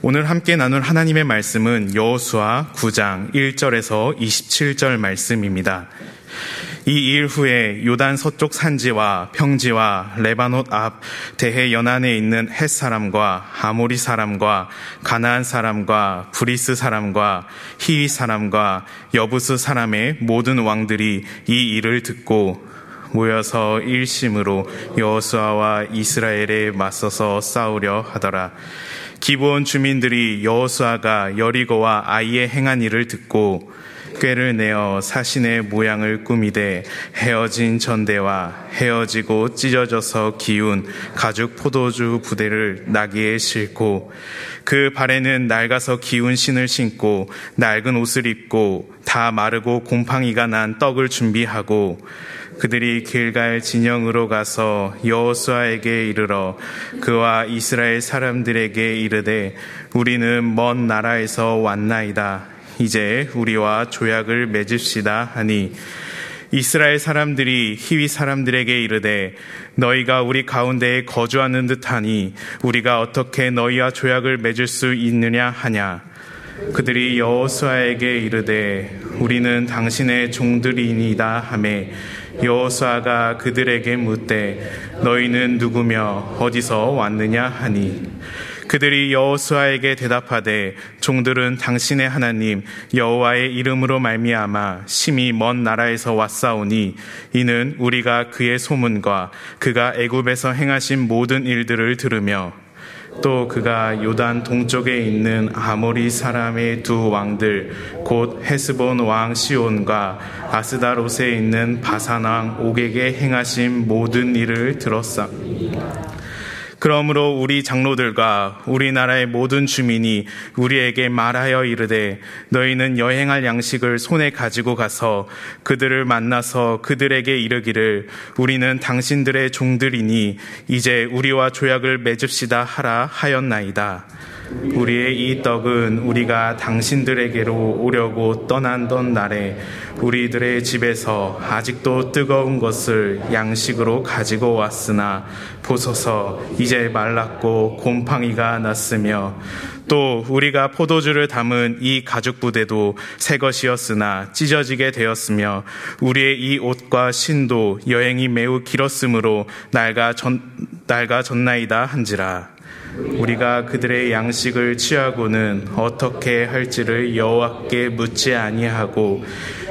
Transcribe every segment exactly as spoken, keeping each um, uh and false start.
오늘 함께 나눌 하나님의 말씀은 여호수아 구 장 일 절에서 이십칠 절 말씀입니다. 이 일 후에 요단 서쪽 산지와 평지와 레바논 앞 대해 연안에 있는 헷 사람과 아모리 사람과 가나안 사람과 브리스 사람과 히위 사람과 여부스 사람의 모든 왕들이 이 일을 듣고 모여서 일심으로 여호수아와 이스라엘에 맞서서 싸우려 하더라. 기브온 주민들이 여호수아가 여리고와 아이에 행한 일을 듣고 꾀를 내어 사신의 모양을 꾸미되 헤어진 전대와 헤어지고 찢어져서 기운 가죽 포도주 부대를 나귀에 싣고 그 발에는 낡아서 기운 신을 신고 낡은 옷을 입고 다 마르고 곰팡이가 난 떡을 준비하고 그들이 길갈 진영으로 가서 여호수아에게 이르러 그와 이스라엘 사람들에게 이르되 우리는 먼 나라에서 왔나이다. 이제 우리와 조약을 맺읍시다 하니 이스라엘 사람들이 히위 사람들에게 이르되 너희가 우리 가운데에 거주하는 듯하니 우리가 어떻게 너희와 조약을 맺을 수 있느냐 하냐. 그들이 여호수아에게 이르되 우리는 당신의 종들이니이다 하매 여호수아가 그들에게 묻되 너희는 누구며 어디서 왔느냐 하니 그들이 여호수아에게 대답하되 종들은 당신의 하나님 여호와의 이름으로 말미암아 심히 먼 나라에서 왔사오니 이는 우리가 그의 소문과 그가 애굽에서 행하신 모든 일들을 들으며 또 그가 요단 동쪽에 있는 아모리 사람의 두 왕들 곧 헤스본 왕 시온과 아스다롯에 있는 바산 왕 옥에게 행하신 모든 일을 들었사. 그러므로 우리 장로들과 우리나라의 모든 주민이 우리에게 말하여 이르되 너희는 여행할 양식을 손에 가지고 가서 그들을 만나서 그들에게 이르기를 우리는 당신들의 종들이니 이제 우리와 조약을 맺읍시다 하라 하였나이다. 우리의 이 떡은 우리가 당신들에게로 오려고 떠난던 날에 우리들의 집에서 아직도 뜨거운 것을 양식으로 가지고 왔으나 보소서 이제 말랐고 곰팡이가 났으며 또 우리가 포도주를 담은 이 가죽 부대도 새 것이었으나 찢어지게 되었으며 우리의 이 옷과 신도 여행이 매우 길었으므로 낡아졌, 낡아졌나이다 한지라. 우리가 그들의 양식을 취하고는 어떻게 할지를 여호와께 묻지 아니하고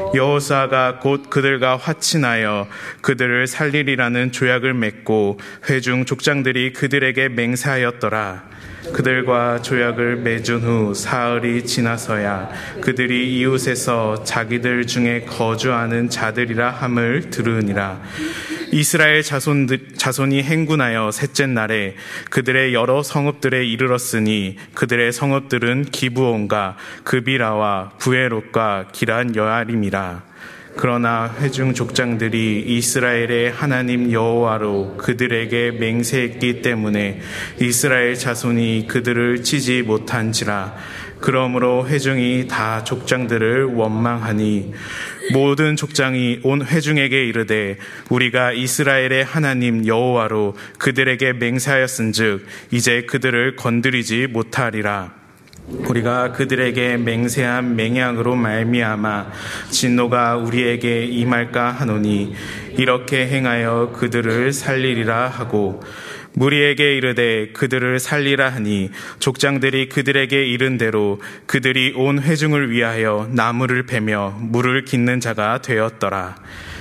여호수아가 곧 그들과 화친하여 그들을 살리리라는 조약을 맺고 회중 족장들이 그들에게 맹세하였더라. 그들과 조약을 맺은 후 사흘이 지나서야 그들이 이웃에서 자기들 중에 거주하는 자들이라 함을 들으니라. 이스라엘 자손들, 자손이 행군하여 셋째 날에 그들의 여러 성읍들에 이르렀으니 그들의 성읍들은 기브온과 그비라와 부에롯과 기란 여아림이라. 그러나 회중 족장들이 이스라엘의 하나님 여호와로 그들에게 맹세했기 때문에 이스라엘 자손이 그들을 치지 못한지라. 그러므로 회중이 다 족장들을 원망하니 모든 족장이 온 회중에게 이르되 우리가 이스라엘의 하나님 여호와로 그들에게 맹세하였은즉 이제 그들을 건드리지 못하리라. 우리가 그들에게 맹세한 맹약으로 말미암아 진노가 우리에게 임할까 하노니 이렇게 행하여 그들을 살리리라 하고 무리에게 이르되 그들을 살리라 하니 족장들이 그들에게 이른 대로 그들이 온 회중을 위하여 나무를 베며 물을 깃는 자가 되었더라.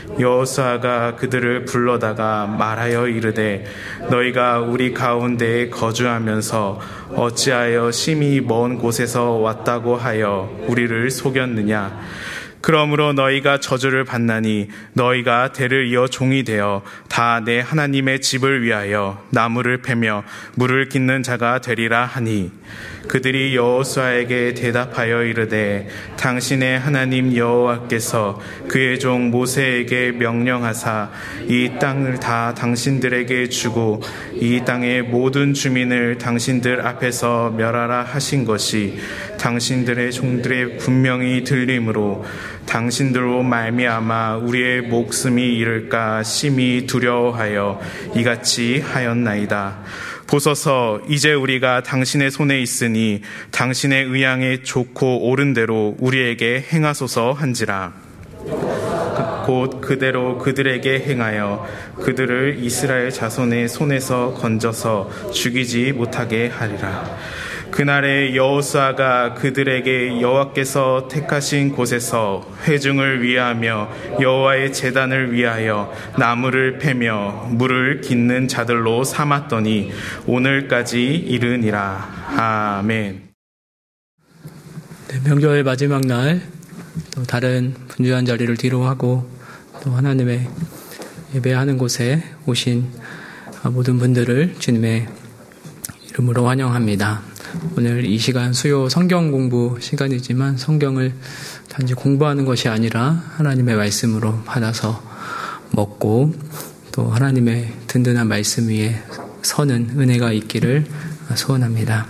여호수아가 그들을 불러다가 말하여 이르되 너희가 우리 가운데에 거주하면서 어찌하여 심히 먼 곳에서 왔다고 하여 우리를 속였느냐. 그러므로 너희가 저주를 받나니 너희가 대를 이어 종이 되어 다 내 하나님의 집을 위하여 나무를 패며 물을 깃는 자가 되리라 하니 그들이 여호수아에게 대답하여 이르되 당신의 하나님 여호와께서 그의 종 모세에게 명령하사 이 땅을 다 당신들에게 주고 이 땅의 모든 주민을 당신들 앞에서 멸하라 하신 것이 당신들의 종들의 분명히 들림으로 당신들로 말미암아 우리의 목숨이 잃을까 심히 두려워하여 이같이 하였나이다. 보소서, 이제 우리가 당신의 손에 있으니 당신의 의향에 좋고 옳은 대로 우리에게 행하소서 한지라. 곧 그대로 그들에게 행하여 그들을 이스라엘 자손의 손에서 건져서 죽이지 못하게 하리라. 그날에 여호수아가 그들에게 여호와께서 택하신 곳에서 회중을 위하며 여호와의 제단을 위하여 나무를 패며 물을 깃는 자들로 삼았더니 오늘까지 이르니라. 아멘. 네, 명절 마지막 날 또 다른 분주한 자리를 뒤로 하고 또 하나님의 예배하는 곳에 오신 모든 분들을 주님의 이름으로 환영합니다. 오늘 이 시간 수요 성경 공부 시간이지만 성경을 단지 공부하는 것이 아니라 하나님의 말씀으로 받아서 먹고 또 하나님의 든든한 말씀 위에 서는 은혜가 있기를 소원합니다.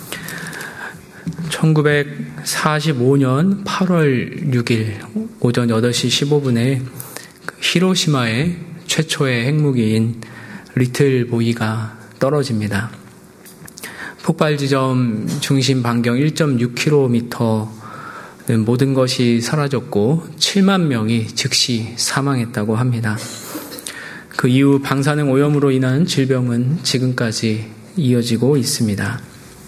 천구백사십오 년 팔월 육일 오전 여덟 시 십오 분에 히로시마의 최초의 핵무기인 리틀 보이가 떨어집니다. 폭발 지점 중심 반경 일 점 육 킬로미터는 모든 것이 사라졌고 칠만 명이 즉시 사망했다고 합니다. 그 이후 방사능 오염으로 인한 질병은 지금까지 이어지고 있습니다.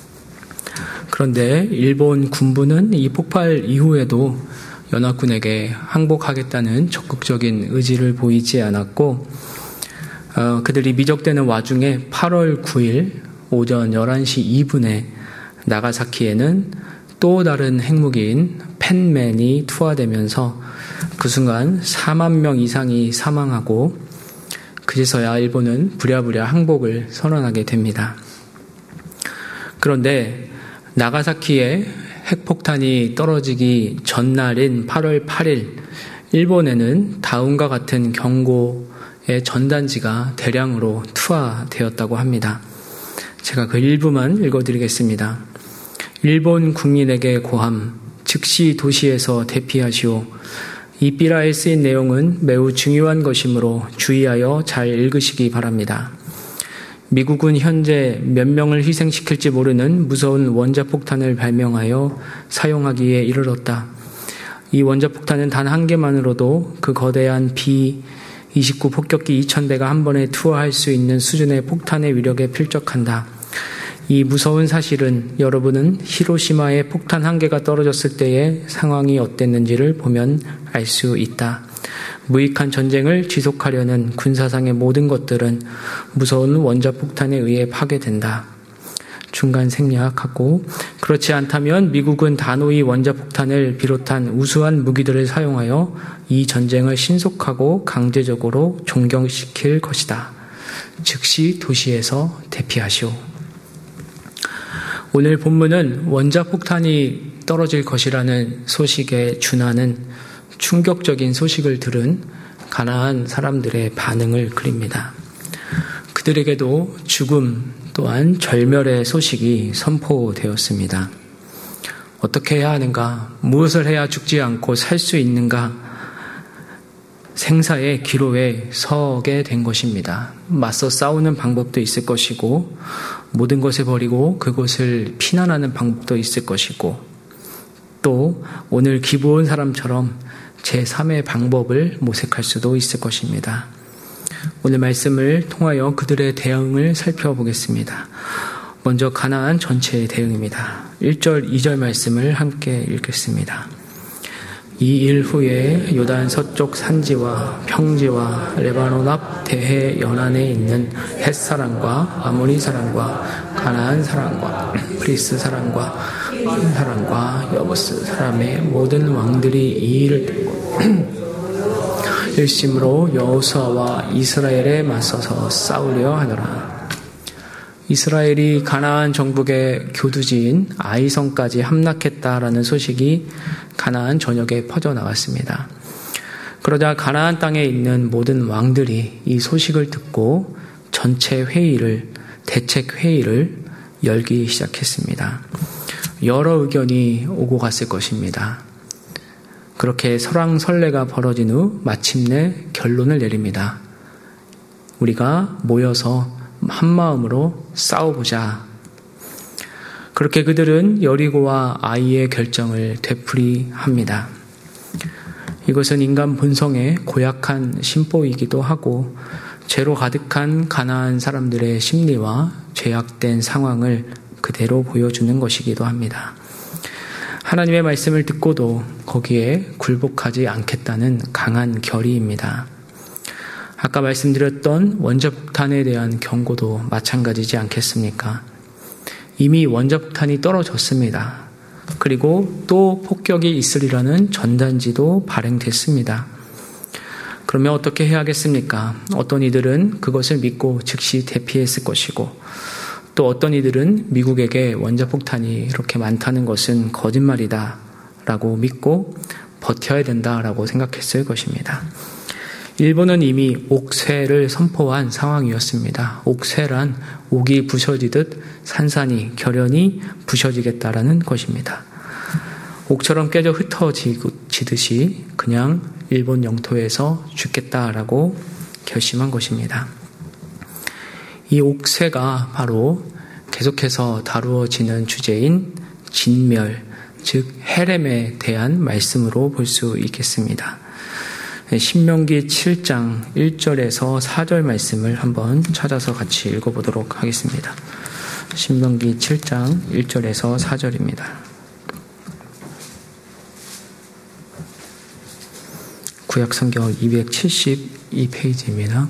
그런데 일본 군부는 이 폭발 이후에도 연합군에게 항복하겠다는 적극적인 의지를 보이지 않았고 어, 그들이 미적대는 와중에 팔월 구일 오전 열한 시 이 분에 나가사키에는 또 다른 핵무기인 펜맨이 투하되면서 그 순간 사만 명 이상이 사망하고 그제서야 일본은 부랴부랴 항복을 선언하게 됩니다. 그런데 나가사키에 핵폭탄이 떨어지기 전날인 팔월 팔일 일본에는 다음과 같은 경고의 전단지가 대량으로 투하되었다고 합니다. 제가 그 일부만 읽어드리겠습니다. 일본 국민에게 고함, 즉시 도시에서 대피하시오. 이 삐라에 쓰인 내용은 매우 중요한 것이므로 주의하여 잘 읽으시기 바랍니다. 미국은 현재 몇 명을 희생시킬지 모르는 무서운 원자폭탄을 발명하여 사용하기에 이르렀다. 이 원자폭탄은 단 한 개만으로도 그 거대한 비 이십구 폭격기 이천 대가 한 번에 투하할 수 있는 수준의 폭탄의 위력에 필적한다. 이 무서운 사실은 여러분은 히로시마에 폭탄 한 개가 떨어졌을 때의 상황이 어땠는지를 보면 알 수 있다. 무익한 전쟁을 지속하려는 군사상의 모든 것들은 무서운 원자폭탄에 의해 파괴된다. 중간 생략하고 그렇지 않다면 미국은 단호히 원자폭탄을 비롯한 우수한 무기들을 사용하여 이 전쟁을 신속하고 강제적으로 종결시킬 것이다. 즉시 도시에서 대피하시오. 오늘 본문은 원자폭탄이 떨어질 것이라는 소식에 준하는 충격적인 소식을 들은 가나안 사람들의 반응을 그립니다. 그들에게도 죽음 또한 절멸의 소식이 선포되었습니다. 어떻게 해야 하는가? 무엇을 해야 죽지 않고 살 수 있는가? 생사의 기로에 서게 된 것입니다. 맞서 싸우는 방법도 있을 것이고 모든 것을 버리고 그곳을 피난하는 방법도 있을 것이고 또 오늘 기부온 사람처럼 제삼의 방법을 모색할 수도 있을 것입니다. 오늘 말씀을 통하여 그들의 대응을 살펴보겠습니다. 먼저 가나안 전체의 대응입니다. 일 절, 이 절 말씀을 함께 읽겠습니다. 이 일 후에 요단 서쪽 산지와 평지와 레바논 앞 대해 연안에 있는 헷 사람과 아모리 사람과 가나안 사람과 프리스 사람과 흰 사람과 여부스 사람의 모든 왕들이 이 일을 듣고 일심으로 여호수아와 이스라엘에 맞서서 싸우려 하더라. 이스라엘이 가나안 정복의 교두지인 아이성까지 함락했다라는 소식이 가나안 전역에 퍼져나갔습니다. 그러자 가나안 땅에 있는 모든 왕들이 이 소식을 듣고 전체 회의를, 대책 회의를 열기 시작했습니다. 여러 의견이 오고 갔을 것입니다. 그렇게 설왕설래가 벌어진 후 마침내 결론을 내립니다. 우리가 모여서 한 마음으로 싸워보자. 그렇게 그들은 여리고와 아이의 결정을 되풀이합니다. 이것은 인간 본성의 고약한 심보이기도 하고 죄로 가득한 가나안 사람들의 심리와 죄악된 상황을 그대로 보여주는 것이기도 합니다. 하나님의 말씀을 듣고도 거기에 굴복하지 않겠다는 강한 결의입니다. 아까 말씀드렸던 원자폭탄에 대한 경고도 마찬가지지 않겠습니까? 이미 원자폭탄이 떨어졌습니다. 그리고 또 폭격이 있으리라는 전단지도 발행됐습니다. 그러면 어떻게 해야겠습니까? 어떤 이들은 그것을 믿고 즉시 대피했을 것이고 또 어떤 이들은 미국에게 원자폭탄이 이렇게 많다는 것은 거짓말이다 라고 믿고 버텨야 된다라고 생각했을 것입니다. 일본은 이미 옥쇄를 선포한 상황이었습니다. 옥쇄란 옥이 부서지듯 산산이 결연히 부서지겠다라는 것입니다. 옥처럼 깨져 흩어지듯이 그냥 일본 영토에서 죽겠다라고 결심한 것입니다. 이 옥쇄가 바로 계속해서 다루어지는 주제인 진멸, 즉 헤렘에 대한 말씀으로 볼 수 있겠습니다. 신명기 칠 장 일 절에서 사 절 말씀을 한번 찾아서 같이 읽어보도록 하겠습니다. 신명기 칠 장 일 절에서 사 절입니다. 구약성경 이백칠십이 페이지입니다.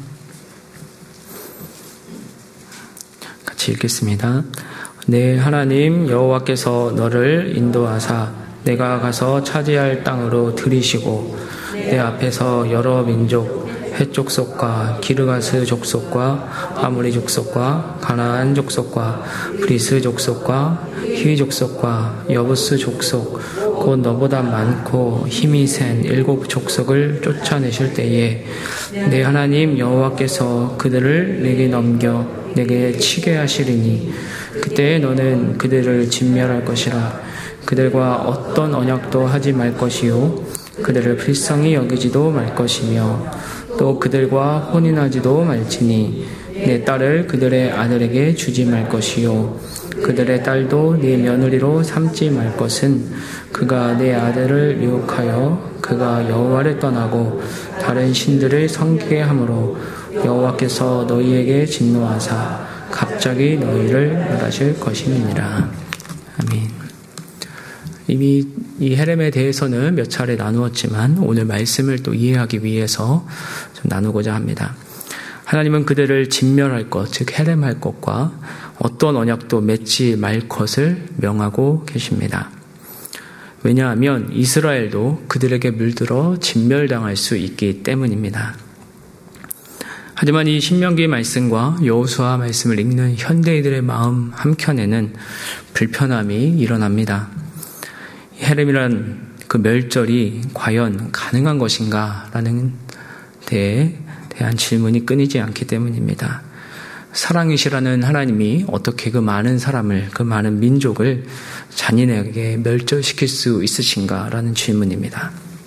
같이 읽겠습니다. 내 하나님 여호와께서 너를 인도하사 내가 가서 차지할 땅으로 들이시고 내 앞에서 여러 민족 헷 족속과 기르가스 족속과 아모리 족속과 가나안 족속과 브리스 족속과 히위 족속과 여부스 족속 곧 너보다 많고 힘이 센 일곱 족속을 쫓아내실 때에 내 하나님 여호와께서 그들을 내게 넘겨 내게 치게 하시리니 그때 너는 그들을 진멸할 것이라. 그들과 어떤 언약도 하지 말 것이요 그들을 불쌍히 여기지도 말 것이며 또 그들과 혼인하지도 말지니 내 딸을 그들의 아들에게 주지 말 것이요 그들의 딸도 네 며느리로 삼지 말 것은 그가 내 아들을 유혹하여 그가 여호와를 떠나고 다른 신들을 섬기게 하므로 여호와께서 너희에게 진노하사 갑자기 너희를 멸하실 것임이니라. 아멘. 이미 이 헤렘에 대해서는 몇 차례 나누었지만 오늘 말씀을 또 이해하기 위해서 좀 나누고자 합니다. 하나님은 그들을 진멸할 것, 즉 헤렘할 것과 어떤 언약도 맺지 말 것을 명하고 계십니다. 왜냐하면 이스라엘도 그들에게 물들어 진멸당할 수 있기 때문입니다. 하지만 이 신명기 말씀과 여호수아 말씀을 읽는 현대인들의 마음 한켠에는 불편함이 일어납니다. 헤렘이란 그 멸절이 과연 가능한 것인가 라는 데에 대한 질문이 끊이지 않기 때문입니다. 사랑이시라는 하나님이 어떻게 그 많은 사람을, 그 많은 민족을 잔인하게 멸절시킬 수 있으신가 라는 질문입니다.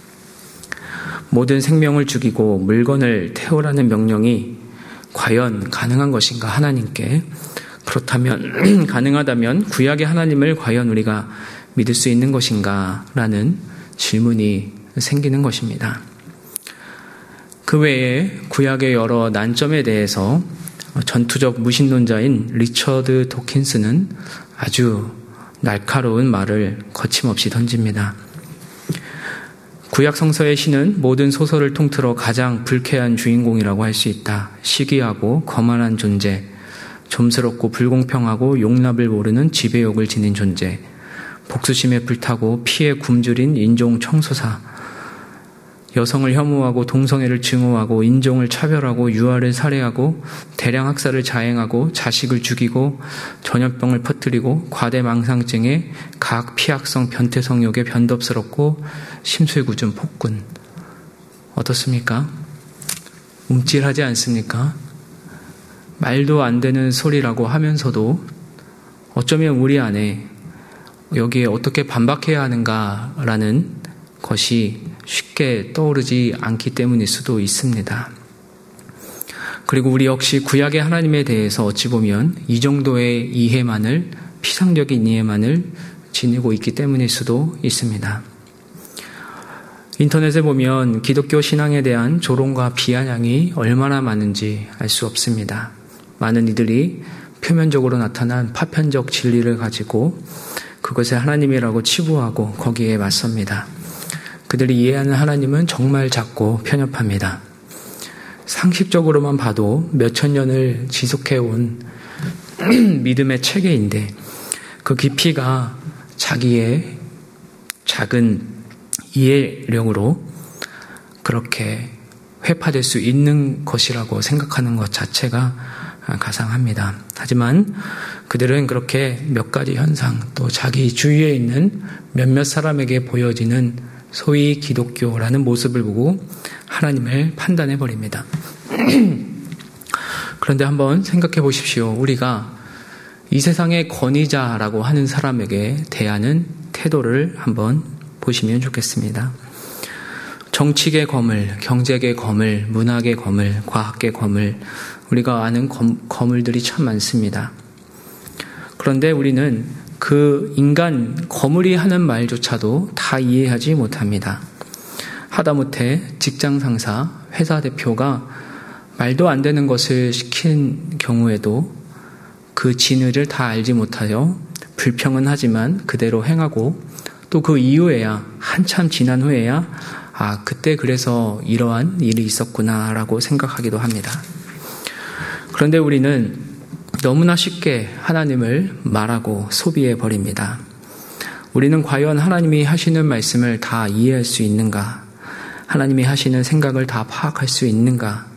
모든 생명을 죽이고 물건을 태우라는 명령이 과연 가능한 것인가 하나님께. 그렇다면 가능하다면 구약의 하나님을 과연 우리가 믿을 수 있는 것인가 라는 질문이 생기는 것입니다. 그 외에 구약의 여러 난점에 대해서 전투적 무신론자인 리처드 도킨스는 아주 날카로운 말을 거침없이 던집니다. 구약 성서의 신은 모든 소설을 통틀어 가장 불쾌한 주인공이라고 할 수 있다. 시기하고 거만한 존재, 좀스럽고 불공평하고 용납을 모르는 지배욕을 지닌 존재, 복수심에 불타고 피에 굶주린 인종 청소사, 여성을 혐오하고 동성애를 증오하고 인종을 차별하고 유아를 살해하고 대량 학살을 자행하고 자식을 죽이고 전염병을 퍼뜨리고 과대망상증에 각 피악성 변태 성욕에 변덕스럽고 심술궂은 폭군. 어떻습니까? 움찔하지 않습니까? 말도 안 되는 소리라고 하면서도 어쩌면 우리 안에 여기에 어떻게 반박해야 하는가라는 것이 쉽게 떠오르지 않기 때문일 수도 있습니다. 그리고 우리 역시 구약의 하나님에 대해서 어찌 보면 이 정도의 이해만을, 피상적인 이해만을 지니고 있기 때문일 수도 있습니다. 인터넷에 보면 기독교 신앙에 대한 조롱과 비아냥이 얼마나 많은지 알 수 없습니다. 많은 이들이 표면적으로 나타난 파편적 진리를 가지고 그것을 하나님이라고 치부하고 거기에 맞섭니다. 그들이 이해하는 하나님은 정말 작고 편협합니다. 상식적으로만 봐도 몇천 년을 지속해온 믿음의 체계인데 그 깊이가 자기의 작은 이해력으로 그렇게 회파될 수 있는 것이라고 생각하는 것 자체가 가상합니다. 하지만 그들은 그렇게 몇 가지 현상, 또 자기 주위에 있는 몇몇 사람에게 보여지는 소위 기독교라는 모습을 보고 하나님을 판단해 버립니다. 그런데 한번 생각해 보십시오. 우리가 이 세상의 권위자라고 하는 사람에게 대하는 태도를 한번 보시면 좋겠습니다. 정치계 거물, 경제계 거물, 문학의 거물, 과학계 거물, 우리가 아는 검, 거물들이 참 많습니다. 그런데 우리는 그 인간 거물이 하는 말조차도 다 이해하지 못합니다. 하다못해 직장 상사, 회사 대표가 말도 안 되는 것을 시킨 경우에도 그 진의를 다 알지 못하여 불평은 하지만 그대로 행하고 또 그 이후에야, 한참 지난 후에야 아, 그때 그래서 이러한 일이 있었구나라고 생각하기도 합니다. 그런데 우리는 너무나 쉽게 하나님을 말하고 소비해 버립니다. 우리는 과연 하나님이 하시는 말씀을 다 이해할 수 있는가? 하나님이 하시는 생각을 다 파악할 수 있는가?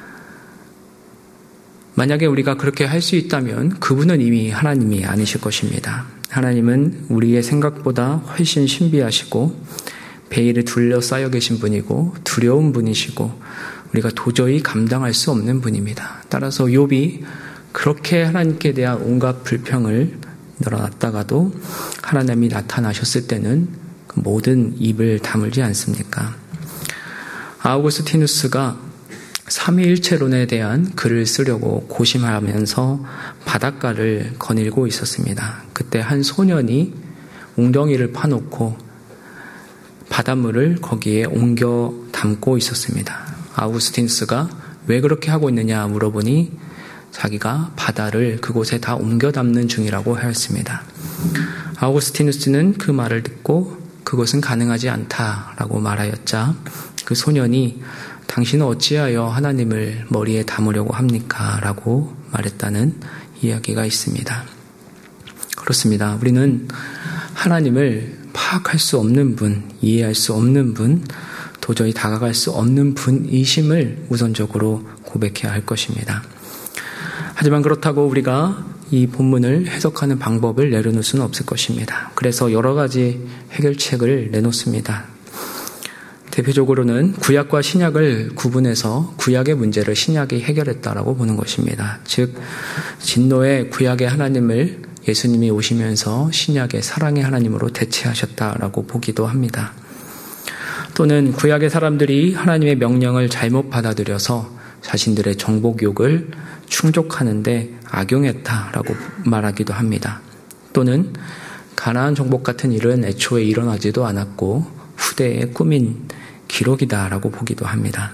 만약에 우리가 그렇게 할 수 있다면 그분은 이미 하나님이 아니실 것입니다. 하나님은 우리의 생각보다 훨씬 신비하시고 베일에 둘러싸여 계신 분이고 두려운 분이시고 우리가 도저히 감당할 수 없는 분입니다. 따라서 욥이 그렇게 하나님께 대한 온갖 불평을 늘어놨다가도 하나님이 나타나셨을 때는 그 모든 입을 다물지 않습니까? 아우구스티누스가 삼위일체론에 대한 글을 쓰려고 고심하면서 바닷가를 거닐고 있었습니다. 그때 한 소년이 웅덩이를 파놓고 바닷물을 거기에 옮겨 담고 있었습니다. 아우구스티누스가 왜 그렇게 하고 있느냐 물어보니 자기가 바다를 그곳에 다 옮겨 담는 중이라고 하였습니다. 아우구스티누스는 그 말을 듣고 그것은 가능하지 않다라고 말하였자 그 소년이 당신은 어찌하여 하나님을 머리에 담으려고 합니까? 라고 말했다는 이야기가 있습니다. 그렇습니다. 우리는 하나님을 파악할 수 없는 분, 이해할 수 없는 분, 도저히 다가갈 수 없는 분이심을 우선적으로 고백해야 할 것입니다. 하지만 그렇다고 우리가 이 본문을 해석하는 방법을 내려놓을 수는 없을 것입니다. 그래서 여러 가지 해결책을 내놓습니다. 대표적으로는 구약과 신약을 구분해서 구약의 문제를 신약이 해결했다라고 보는 것입니다. 즉 진노의 구약의 하나님을 예수님이 오시면서 신약의 사랑의 하나님으로 대체하셨다라고 보기도 합니다. 또는 구약의 사람들이 하나님의 명령을 잘못 받아들여서 자신들의 정복욕을 충족하는데 악용했다라고 말하기도 합니다. 또는 가나안 정복 같은 일은 애초에 일어나지도 않았고 후대에 꾸민 기록이다라고 보기도 합니다.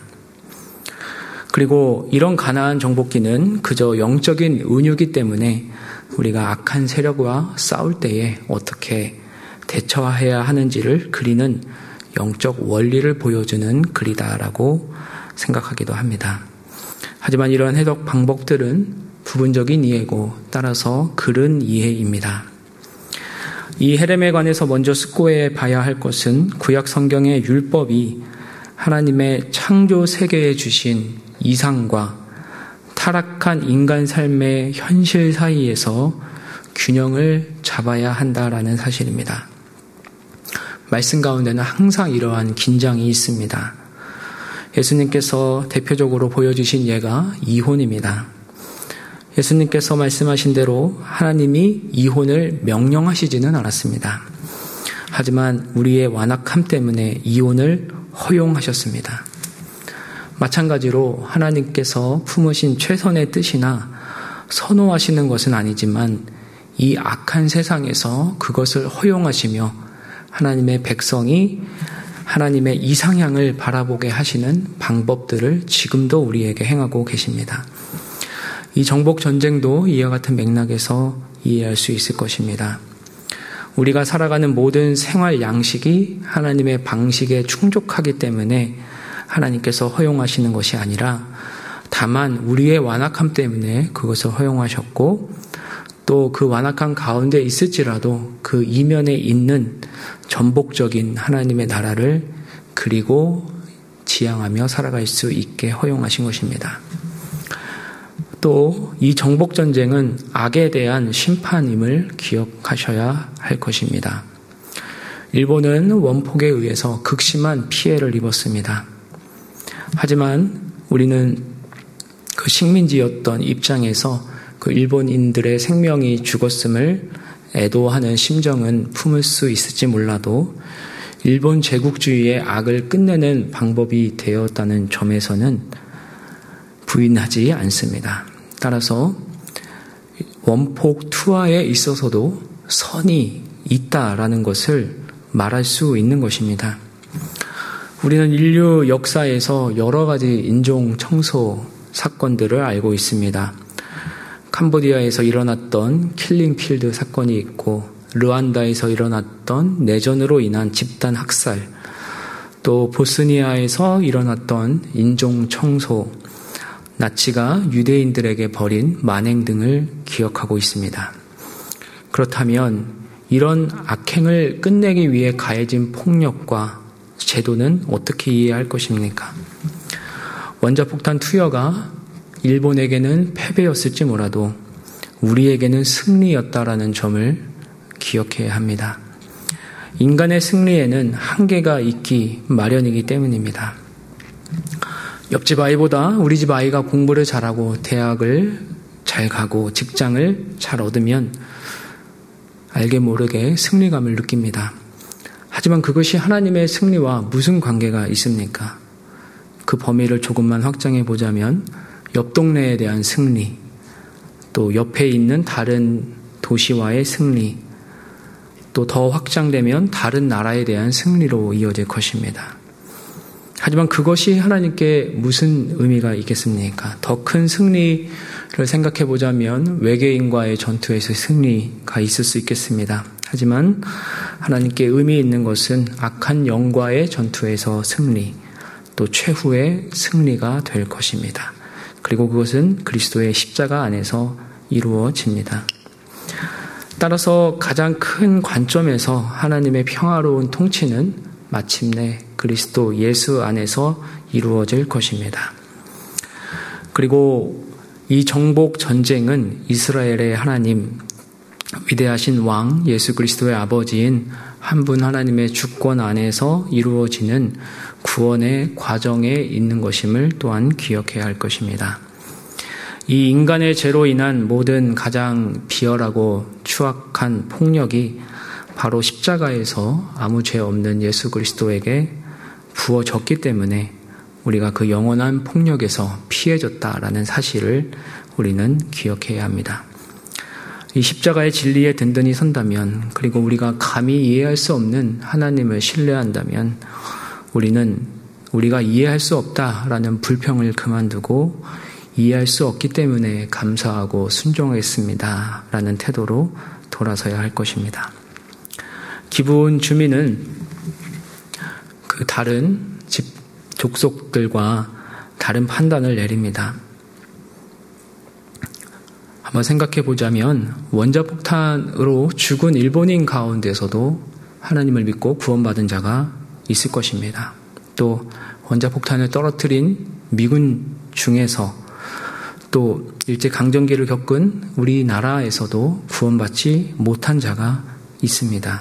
그리고 이런 가나안 정복기는 그저 영적인 은유기 때문에 우리가 악한 세력과 싸울 때에 어떻게 대처해야 하는지를 그리는 영적 원리를 보여주는 글이다라고 생각하기도 합니다. 하지만 이러한 해석 방법들은 부분적인 이해고 따라서 글은 이해입니다. 이 헤렘에 관해서 먼저 숙고해 봐야 할 것은 구약 성경의 율법이 하나님의 창조 세계에 주신 이상과 타락한 인간 삶의 현실 사이에서 균형을 잡아야 한다라는 사실입니다. 말씀 가운데는 항상 이러한 긴장이 있습니다. 예수님께서 대표적으로 보여주신 예가 이혼입니다. 예수님께서 말씀하신 대로 하나님이 이혼을 명령하시지는 않았습니다. 하지만 우리의 완악함 때문에 이혼을 허용하셨습니다. 마찬가지로 하나님께서 품으신 최선의 뜻이나 선호하시는 것은 아니지만 이 악한 세상에서 그것을 허용하시며 하나님의 백성이 하나님의 이상향을 바라보게 하시는 방법들을 지금도 우리에게 행하고 계십니다. 이 정복 전쟁도 이와 같은 맥락에서 이해할 수 있을 것입니다. 우리가 살아가는 모든 생활 양식이 하나님의 방식에 충족하기 때문에 하나님께서 허용하시는 것이 아니라 다만 우리의 완악함 때문에 그것을 허용하셨고 또 그 완악한 가운데 있을지라도 그 이면에 있는 전복적인 하나님의 나라를 그리고 지향하며 살아갈 수 있게 허용하신 것입니다. 또 이 정복전쟁은 악에 대한 심판임을 기억하셔야 할 것입니다. 일본은 원폭에 의해서 극심한 피해를 입었습니다. 하지만 우리는 그 식민지였던 입장에서 그 일본인들의 생명이 죽었음을 애도하는 심정은 품을 수 있을지 몰라도 일본 제국주의의 악을 끝내는 방법이 되었다는 점에서는 부인하지 않습니다. 따라서 원폭 투하에 있어서도 선이 있다라는 것을 말할 수 있는 것입니다. 우리는 인류 역사에서 여러 가지 인종 청소 사건들을 알고 있습니다. 캄보디아에서 일어났던 킬링필드 사건이 있고 르완다에서 일어났던 내전으로 인한 집단 학살, 또 보스니아에서 일어났던 인종 청소, 나치가 유대인들에게 벌인 만행 등을 기억하고 있습니다. 그렇다면 이런 악행을 끝내기 위해 가해진 폭력과 제도는 어떻게 이해할 것입니까? 원자폭탄 투여가 일본에게는 패배였을지 몰라도 우리에게는 승리였다라는 점을 기억해야 합니다. 인간의 승리에는 한계가 있기 마련이기 때문입니다. 옆집 아이보다 우리 집 아이가 공부를 잘하고 대학을 잘 가고 직장을 잘 얻으면 알게 모르게 승리감을 느낍니다. 하지만 그것이 하나님의 승리와 무슨 관계가 있습니까? 그 범위를 조금만 확장해 보자면 옆 동네에 대한 승리, 또 옆에 있는 다른 도시와의 승리, 또 더 확장되면 다른 나라에 대한 승리로 이어질 것입니다. 하지만 그것이 하나님께 무슨 의미가 있겠습니까? 더 큰 승리를 생각해 보자면 외계인과의 전투에서 승리가 있을 수 있겠습니다. 하지만 하나님께 의미 있는 것은 악한 영과의 전투에서 승리, 또 최후의 승리가 될 것입니다. 그리고 그것은 그리스도의 십자가 안에서 이루어집니다. 따라서 가장 큰 관점에서 하나님의 평화로운 통치는 마침내 그리스도 예수 안에서 이루어질 것입니다. 그리고 이 정복 전쟁은 이스라엘의 하나님, 위대하신 왕 예수 그리스도의 아버지인 한 분 하나님의 주권 안에서 이루어지는 구원의 과정에 있는 것임을 또한 기억해야 할 것입니다. 이 인간의 죄로 인한 모든 가장 비열하고 추악한 폭력이 바로 십자가에서 아무 죄 없는 예수 그리스도에게 부어졌기 때문에 우리가 그 영원한 폭력에서 피해졌다라는 사실을 우리는 기억해야 합니다. 이 십자가의 진리에 든든히 선다면, 그리고 우리가 감히 이해할 수 없는 하나님을 신뢰한다면 우리는 우리가 이해할 수 없다라는 불평을 그만두고 이해할 수 없기 때문에 감사하고 순종하겠습니다 라는 태도로 돌아서야 할 것입니다. 기브온 주민은 그 다른 집 족속들과 다른 판단을 내립니다. 한번 생각해 보자면 원자폭탄으로 죽은 일본인 가운데서도 하나님을 믿고 구원받은 자가 있을 것입니다. 또 원자폭탄을 떨어뜨린 미군 중에서 또 일제강점기를 겪은 우리나라에서도 구원받지 못한 자가 있습니다.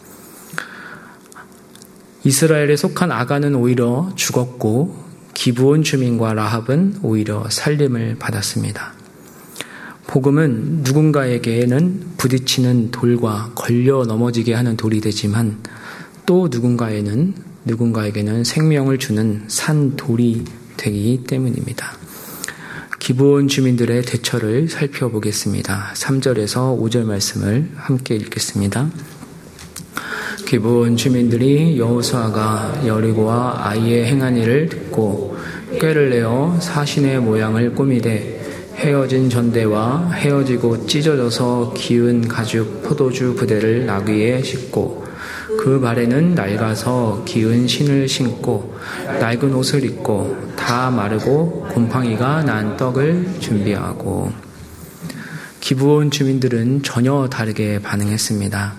이스라엘에 속한 아간은 오히려 죽었고 기브온 주민과 라합은 오히려 살림을 받았습니다. 복음은 누군가에게는 부딪히는 돌과 걸려 넘어지게 하는 돌이 되지만 또 누군가에는 누군가에게는 생명을 주는 산 돌이 되기 때문입니다. 기브온 주민들의 대처를 살펴보겠습니다. 삼 절에서 오 절 말씀을 함께 읽겠습니다. 기브온 주민들이 여호수아가 여리고와 아이의 행한 일을 듣고 꾀를 내어 사신의 모양을 꾸미되 헤어진 전대와 헤어지고 찢어져서 기은 가죽 포도주 부대를 나귀에 싣고 그 발에는 낡아서 기은 신을 신고 낡은 옷을 입고 다 마르고 곰팡이가 난 떡을 준비하고. 기브온 주민들은 전혀 다르게 반응했습니다.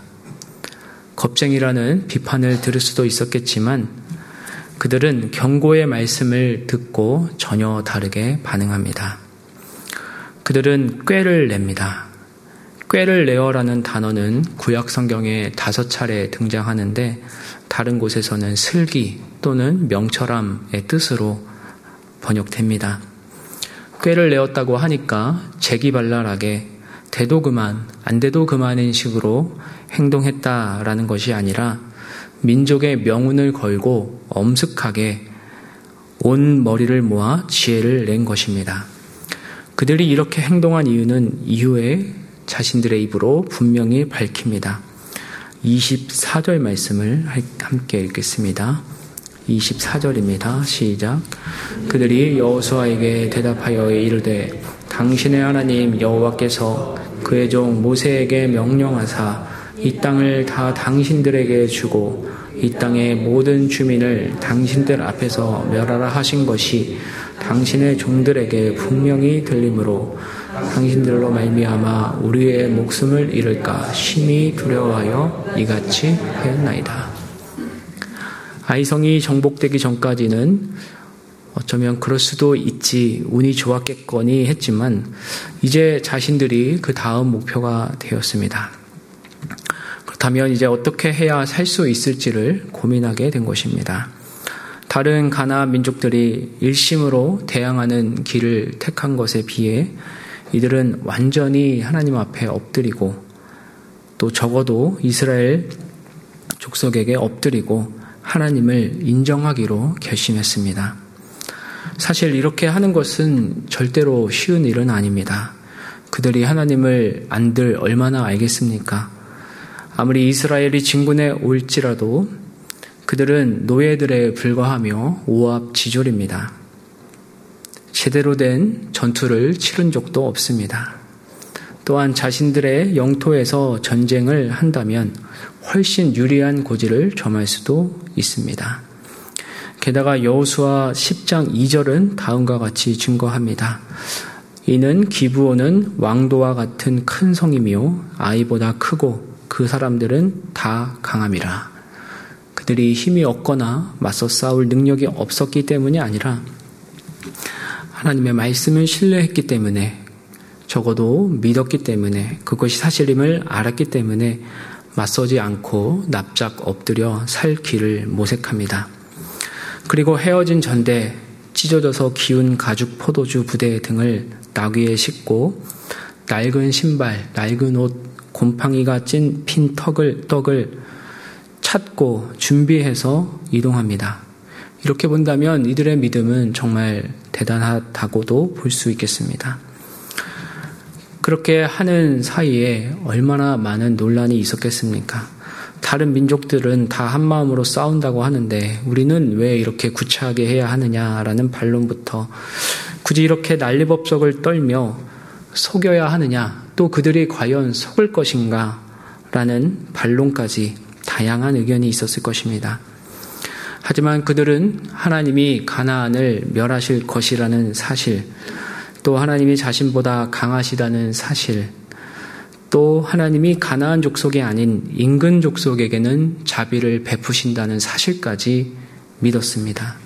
겁쟁이라는 비판을 들을 수도 있었겠지만 그들은 경고의 말씀을 듣고 전혀 다르게 반응합니다. 그들은 꾀를 냅니다. 꾀를 내어라는 단어는 구약 성경에 다섯 차례 등장하는데 다른 곳에서는 슬기 또는 명철함의 뜻으로 번역됩니다. 꾀를 내었다고 하니까 재기발랄하게 돼도 그만 안 돼도 그만인 식으로 행동했다라는 것이 아니라 민족의 명운을 걸고 엄숙하게 온 머리를 모아 지혜를 낸 것입니다. 그들이 이렇게 행동한 이유는 이후에 자신들의 입으로 분명히 밝힙니다. 이십사 절 말씀을 함께 읽겠습니다. 이십사 절입니다. 시작. 그들이 여호수아에게 대답하여 이르되 당신의 하나님 여호와께서 그의 종 모세에게 명령하사 이 땅을 다 당신들에게 주고 이 땅의 모든 주민을 당신들 앞에서 멸하라 하신 것이 당신의 종들에게 분명히 들리므로 당신들로 말미암아 우리의 목숨을 잃을까 심히 두려워하여 이같이 하였나이다. 아이성이 정복되기 전까지는 어쩌면 그럴 수도 있지 운이 좋았겠거니 했지만 이제 자신들이 그 다음 목표가 되었습니다. 그렇다면 이제 어떻게 해야 살 수 있을지를 고민하게 된 것입니다. 다른 가나안 민족들이 일심으로 대항하는 길을 택한 것에 비해 이들은 완전히 하나님 앞에 엎드리고 또 적어도 이스라엘 족속에게 엎드리고 하나님을 인정하기로 결심했습니다. 사실 이렇게 하는 것은 절대로 쉬운 일은 아닙니다. 그들이 하나님을 안들 얼마나 알겠습니까? 아무리 이스라엘이 진군해 올지라도 그들은 노예들에 불과하며 오합지졸입니다. 제대로 된 전투를 치른 적도 없습니다. 또한 자신들의 영토에서 전쟁을 한다면 훨씬 유리한 고지를 점할 수도 있습니다. 게다가 여호수아 십 장 이 절은 다음과 같이 증거합니다. 이는 기브온은 왕도와 같은 큰 성이며 아이보다 크고 그 사람들은 다 강함이라. 그들이 힘이 없거나 맞서 싸울 능력이 없었기 때문이 아니라 하나님의 말씀을 신뢰했기 때문에 적어도 믿었기 때문에 그것이 사실임을 알았기 때문에 맞서지 않고 납작 엎드려 살 길을 모색합니다. 그리고 헤어진 전대, 찢어져서 기운 가죽 포도주 부대 등을 나귀에 싣고 낡은 신발, 낡은 옷, 곰팡이가 찐 핀 턱을, 떡을 찾고 준비해서 이동합니다. 이렇게 본다면 이들의 믿음은 정말 대단하다고도 볼 수 있겠습니다. 그렇게 하는 사이에 얼마나 많은 논란이 있었겠습니까? 다른 민족들은 다 한마음으로 싸운다고 하는데 우리는 왜 이렇게 구차하게 해야 하느냐라는 반론부터 굳이 이렇게 난리법석을 떨며 속여야 하느냐, 또 그들이 과연 속을 것인가 라는 반론까지 다양한 의견이 있었을 것입니다. 하지만 그들은 하나님이 가나안을 멸하실 것이라는 사실, 또 하나님이 자신보다 강하시다는 사실, 또 하나님이 가나안 족속이 아닌 인근 족속에게는 자비를 베푸신다는 사실까지 믿었습니다.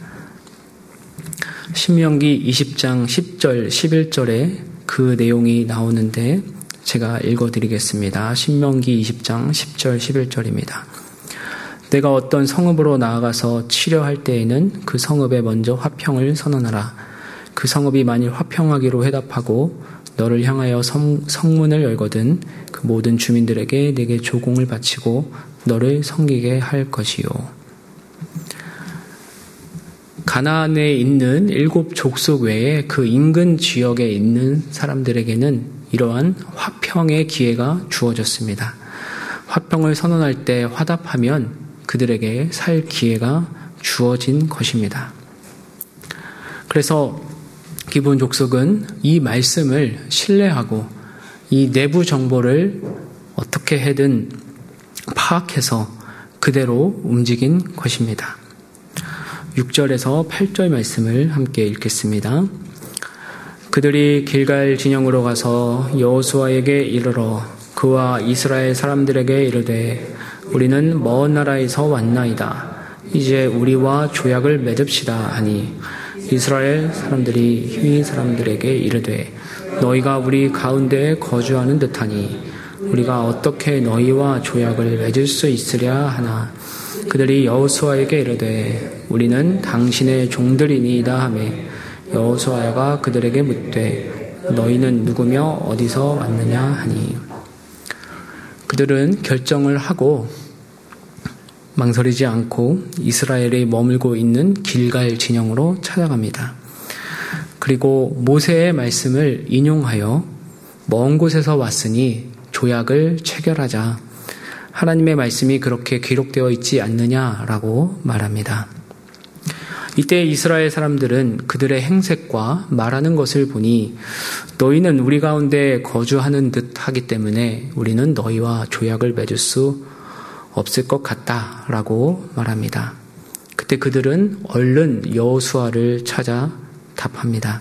신명기 이십 장 십 절 십일 절에 그 내용이 나오는데 제가 읽어드리겠습니다. 신명기 이십 장 십 절 십일 절입니다. 내가 어떤 성읍으로 나아가서 치려할 때에는 그 성읍에 먼저 화평을 선언하라. 그 성읍이 만일 화평하기로 회답하고 너를 향하여 성, 성문을 열거든 그 모든 주민들에게 내게 조공을 바치고 너를 섬기게 할 것이요. 가나안에 있는 일곱 족속 외에 그 인근 지역에 있는 사람들에게는 이러한 화평의 기회가 주어졌습니다. 화평을 선언할 때 화답하면 그들에게 살 기회가 주어진 것입니다. 그래서 기브온 족속은 이 말씀을 신뢰하고 이 내부 정보를 어떻게 해든 파악해서 그대로 움직인 것입니다. 육 절에서 팔 절 말씀을 함께 읽겠습니다. 그들이 길갈 진영으로 가서 여호수아에게 이르러 그와 이스라엘 사람들에게 이르되 우리는 먼 나라에서 왔나이다. 이제 우리와 조약을 맺읍시다 하니 이스라엘 사람들이 히위 사람들에게 이르되 너희가 우리 가운데에 거주하는 듯하니 우리가 어떻게 너희와 조약을 맺을 수 있으랴 하나 그들이 여호수아에게 이르되 우리는 당신의 종들이니이다 하매 여호수아가 그들에게 묻되 너희는 누구며 어디서 왔느냐 하니 그들은 결정을 하고 망설이지 않고 이스라엘이 머물고 있는 길갈 진영으로 찾아갑니다. 그리고 모세의 말씀을 인용하여 먼 곳에서 왔으니 조약을 체결하자. 하나님의 말씀이 그렇게 기록되어 있지 않느냐라고 말합니다. 이때 이스라엘 사람들은 그들의 행색과 말하는 것을 보니 너희는 우리 가운데 거주하는 듯 하기 때문에 우리는 너희와 조약을 맺을 수 없을 것 같다라고 말합니다. 그때 그들은 얼른 여호수아를 찾아 답합니다.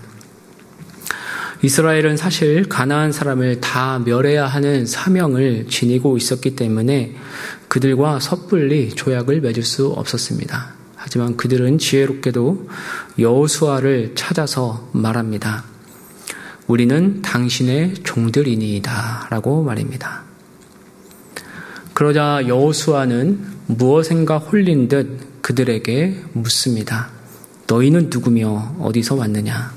이스라엘은 사실 가나안 사람을 다 멸해야 하는 사명을 지니고 있었기 때문에 그들과 섣불리 조약을 맺을 수 없었습니다. 하지만 그들은 지혜롭게도 여호수아를 찾아서 말합니다. 우리는 당신의 종들이니이다 라고 말입니다. 그러자 여호수아는 무엇인가 홀린 듯 그들에게 묻습니다. 너희는 누구며 어디서 왔느냐?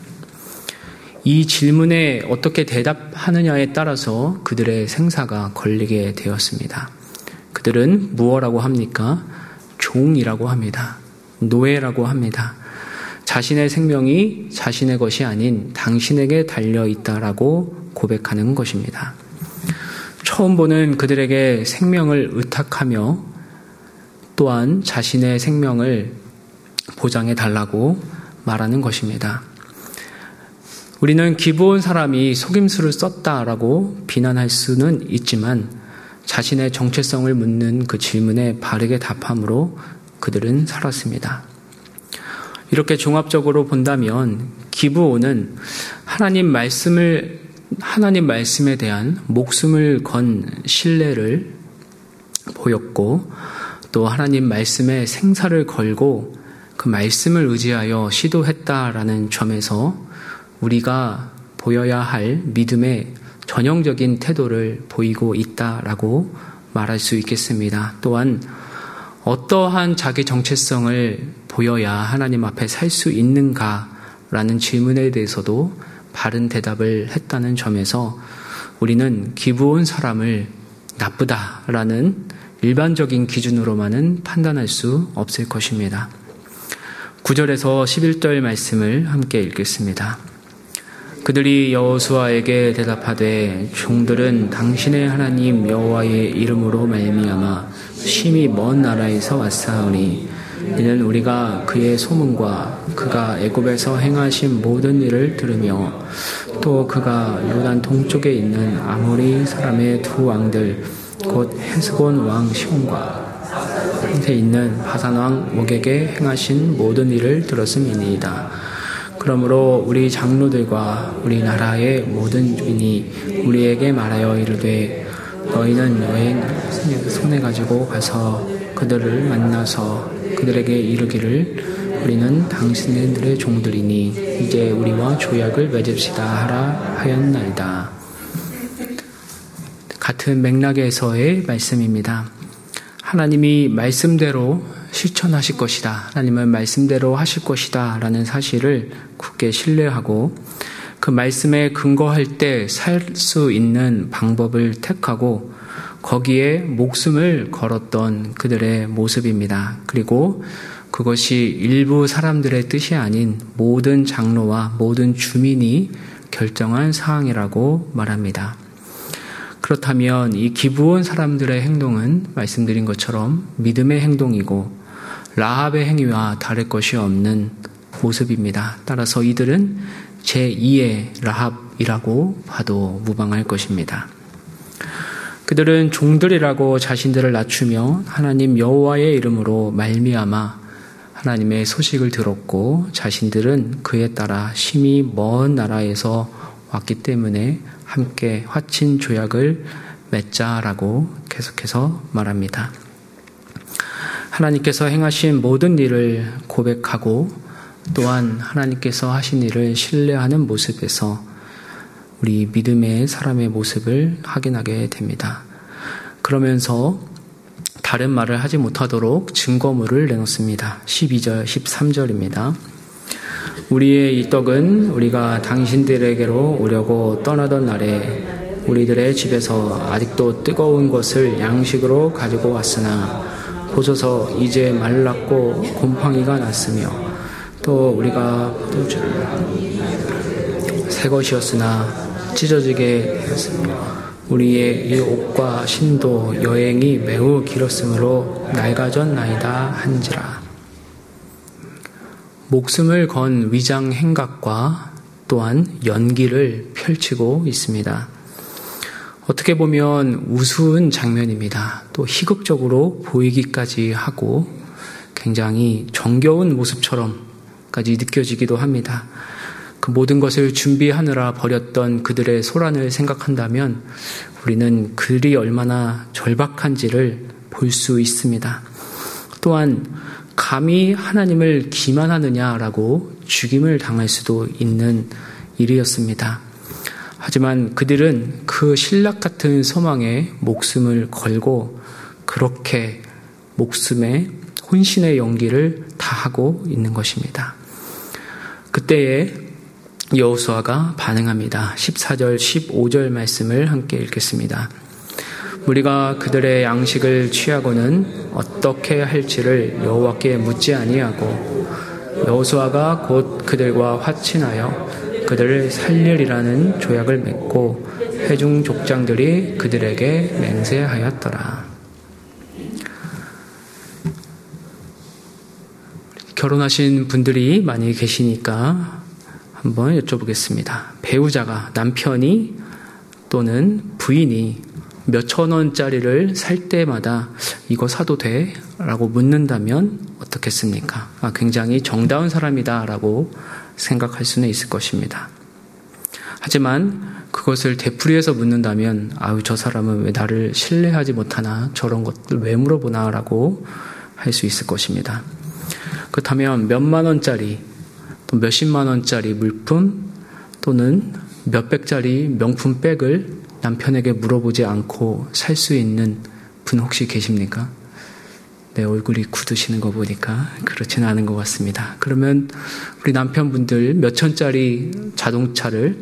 이 질문에 어떻게 대답하느냐에 따라서 그들의 생사가 걸리게 되었습니다. 그들은 무엇이라고 합니까? 종이라고 합니다. 노예라고 합니다. 자신의 생명이 자신의 것이 아닌 당신에게 달려있다라고 고백하는 것입니다. 처음 보는 그들에게 생명을 의탁하며 또한 자신의 생명을 보장해 달라고 말하는 것입니다. 우리는 기브온 사람이 속임수를 썼다라고 비난할 수는 있지만 자신의 정체성을 묻는 그 질문에 바르게 답함으로 그들은 살았습니다. 이렇게 종합적으로 본다면 기브온은 하나님 말씀을 하나님 말씀에 대한 목숨을 건 신뢰를 보였고 또 하나님 말씀에 생사를 걸고 그 말씀을 의지하여 시도했다라는 점에서 우리가 보여야 할 믿음의 전형적인 태도를 보이고 있다라고 말할 수 있겠습니다. 또한 어떠한 자기 정체성을 보여야 하나님 앞에 살 수 있는가라는 질문에 대해서도 바른 대답을 했다는 점에서 우리는 기브온 사람을 나쁘다라는 일반적인 기준으로만은 판단할 수 없을 것입니다. 구 절에서 십일 절 말씀을 함께 읽겠습니다. 그들이 여호수아에게 대답하되 종들은 당신의 하나님 여호와의 이름으로 말미암아 심히 먼 나라에서 왔사오니 이는 우리가 그의 소문과 그가 애굽에서 행하신 모든 일을 들으며 또 그가 요단 동쪽에 있는 아모리 사람의 두 왕들 곧 헤스본 왕 시온과 한테 있는 바산 왕 옥에게 행하신 모든 일을 들었음이니이다. 그러므로 우리 장로들과 우리나라의 모든 주민이 우리에게 말하여 이르되 너희는 여행 손에 가지고 가서 그들을 만나서 그들에게 이르기를 우리는 당신들의 종들이니 이제 우리와 조약을 맺읍시다 하라 하였나이다. 같은 맥락에서의 말씀입니다. 하나님이 말씀대로 실천하실 것이다. 하나님은 말씀대로 하실 것이다. 라는 사실을 굳게 신뢰하고 그 말씀에 근거할 때 살 수 있는 방법을 택하고 거기에 목숨을 걸었던 그들의 모습입니다. 그리고 그것이 일부 사람들의 뜻이 아닌 모든 장로와 모든 주민이 결정한 사항이라고 말합니다. 그렇다면 이 기브온 사람들의 행동은 말씀드린 것처럼 믿음의 행동이고 라합의 행위와 다를 것이 없는 모습입니다. 따라서 이들은 제이의 라합이라고 봐도 무방할 것입니다. 그들은 종들이라고 자신들을 낮추며 하나님 여호와의 이름으로 말미암아 하나님의 소식을 들었고 자신들은 그에 따라 심히 먼 나라에서 왔기 때문에 함께 화친 조약을 맺자라고 계속해서 말합니다. 하나님께서 행하신 모든 일을 고백하고 또한 하나님께서 하신 일을 신뢰하는 모습에서 우리 믿음의 사람의 모습을 확인하게 됩니다. 그러면서 다른 말을 하지 못하도록 증거물을 내놓습니다. 십이 절, 십삼 절입니다. 우리의 이 떡은 우리가 당신들에게로 오려고 떠나던 날에 우리들의 집에서 아직도 뜨거운 것을 양식으로 가지고 왔으나 보소서 이제 말랐고 곰팡이가 났으며 또 우리가 또 새 것이었으나 찢어지게 되었으며 우리의 이 옷과 신도 여행이 매우 길었으므로 낡아졌나이다 한지라. 목숨을 건 위장 행각과 또한 연기를 펼치고 있습니다. 어떻게 보면 우스운 장면입니다. 또 희극적으로 보이기까지 하고 굉장히 정겨운 모습처럼까지 느껴지기도 합니다. 그 모든 것을 준비하느라 버렸던 그들의 소란을 생각한다면 우리는 그들이 얼마나 절박한지를 볼 수 있습니다. 또한 감히 하나님을 기만하느냐라고 죽임을 당할 수도 있는 일이었습니다. 하지만 그들은 그 신락 같은 소망에 목숨을 걸고 그렇게 목숨에 혼신의 연기를 다하고 있는 것입니다. 그때에 여호수아가 반응합니다. 십사 절, 십오 절 말씀을 함께 읽겠습니다. 우리가 그들의 양식을 취하고는 어떻게 할지를 여호와께 묻지 아니하고 여호수아가 곧 그들과 화친하여 그들을 살리리라는 조약을 맺고 회중 족장들이 그들에게 맹세하였더라. 결혼하신 분들이 많이 계시니까 한번 여쭤보겠습니다. 배우자가, 남편이 또는 부인이 몇천 원짜리를 살 때마다 이거 사도 돼? 라고 묻는다면 어떻겠습니까? 아, 굉장히 정다운 사람이다 라고 생각할 수는 있을 것입니다. 하지만 그것을 되풀이해서 묻는다면 아유 저 사람은 왜 나를 신뢰하지 못하나 저런 것들 왜 물어보나 라고 할 수 있을 것입니다. 그렇다면 몇만 원짜리 또 몇십만 원짜리 물품 또는 몇백짜리 명품 백을 남편에게 물어보지 않고 살 수 있는 분 혹시 계십니까? 내 얼굴이 굳으시는 거 보니까 그렇지는 않은 것 같습니다. 그러면 우리 남편분들 몇 천짜리 자동차를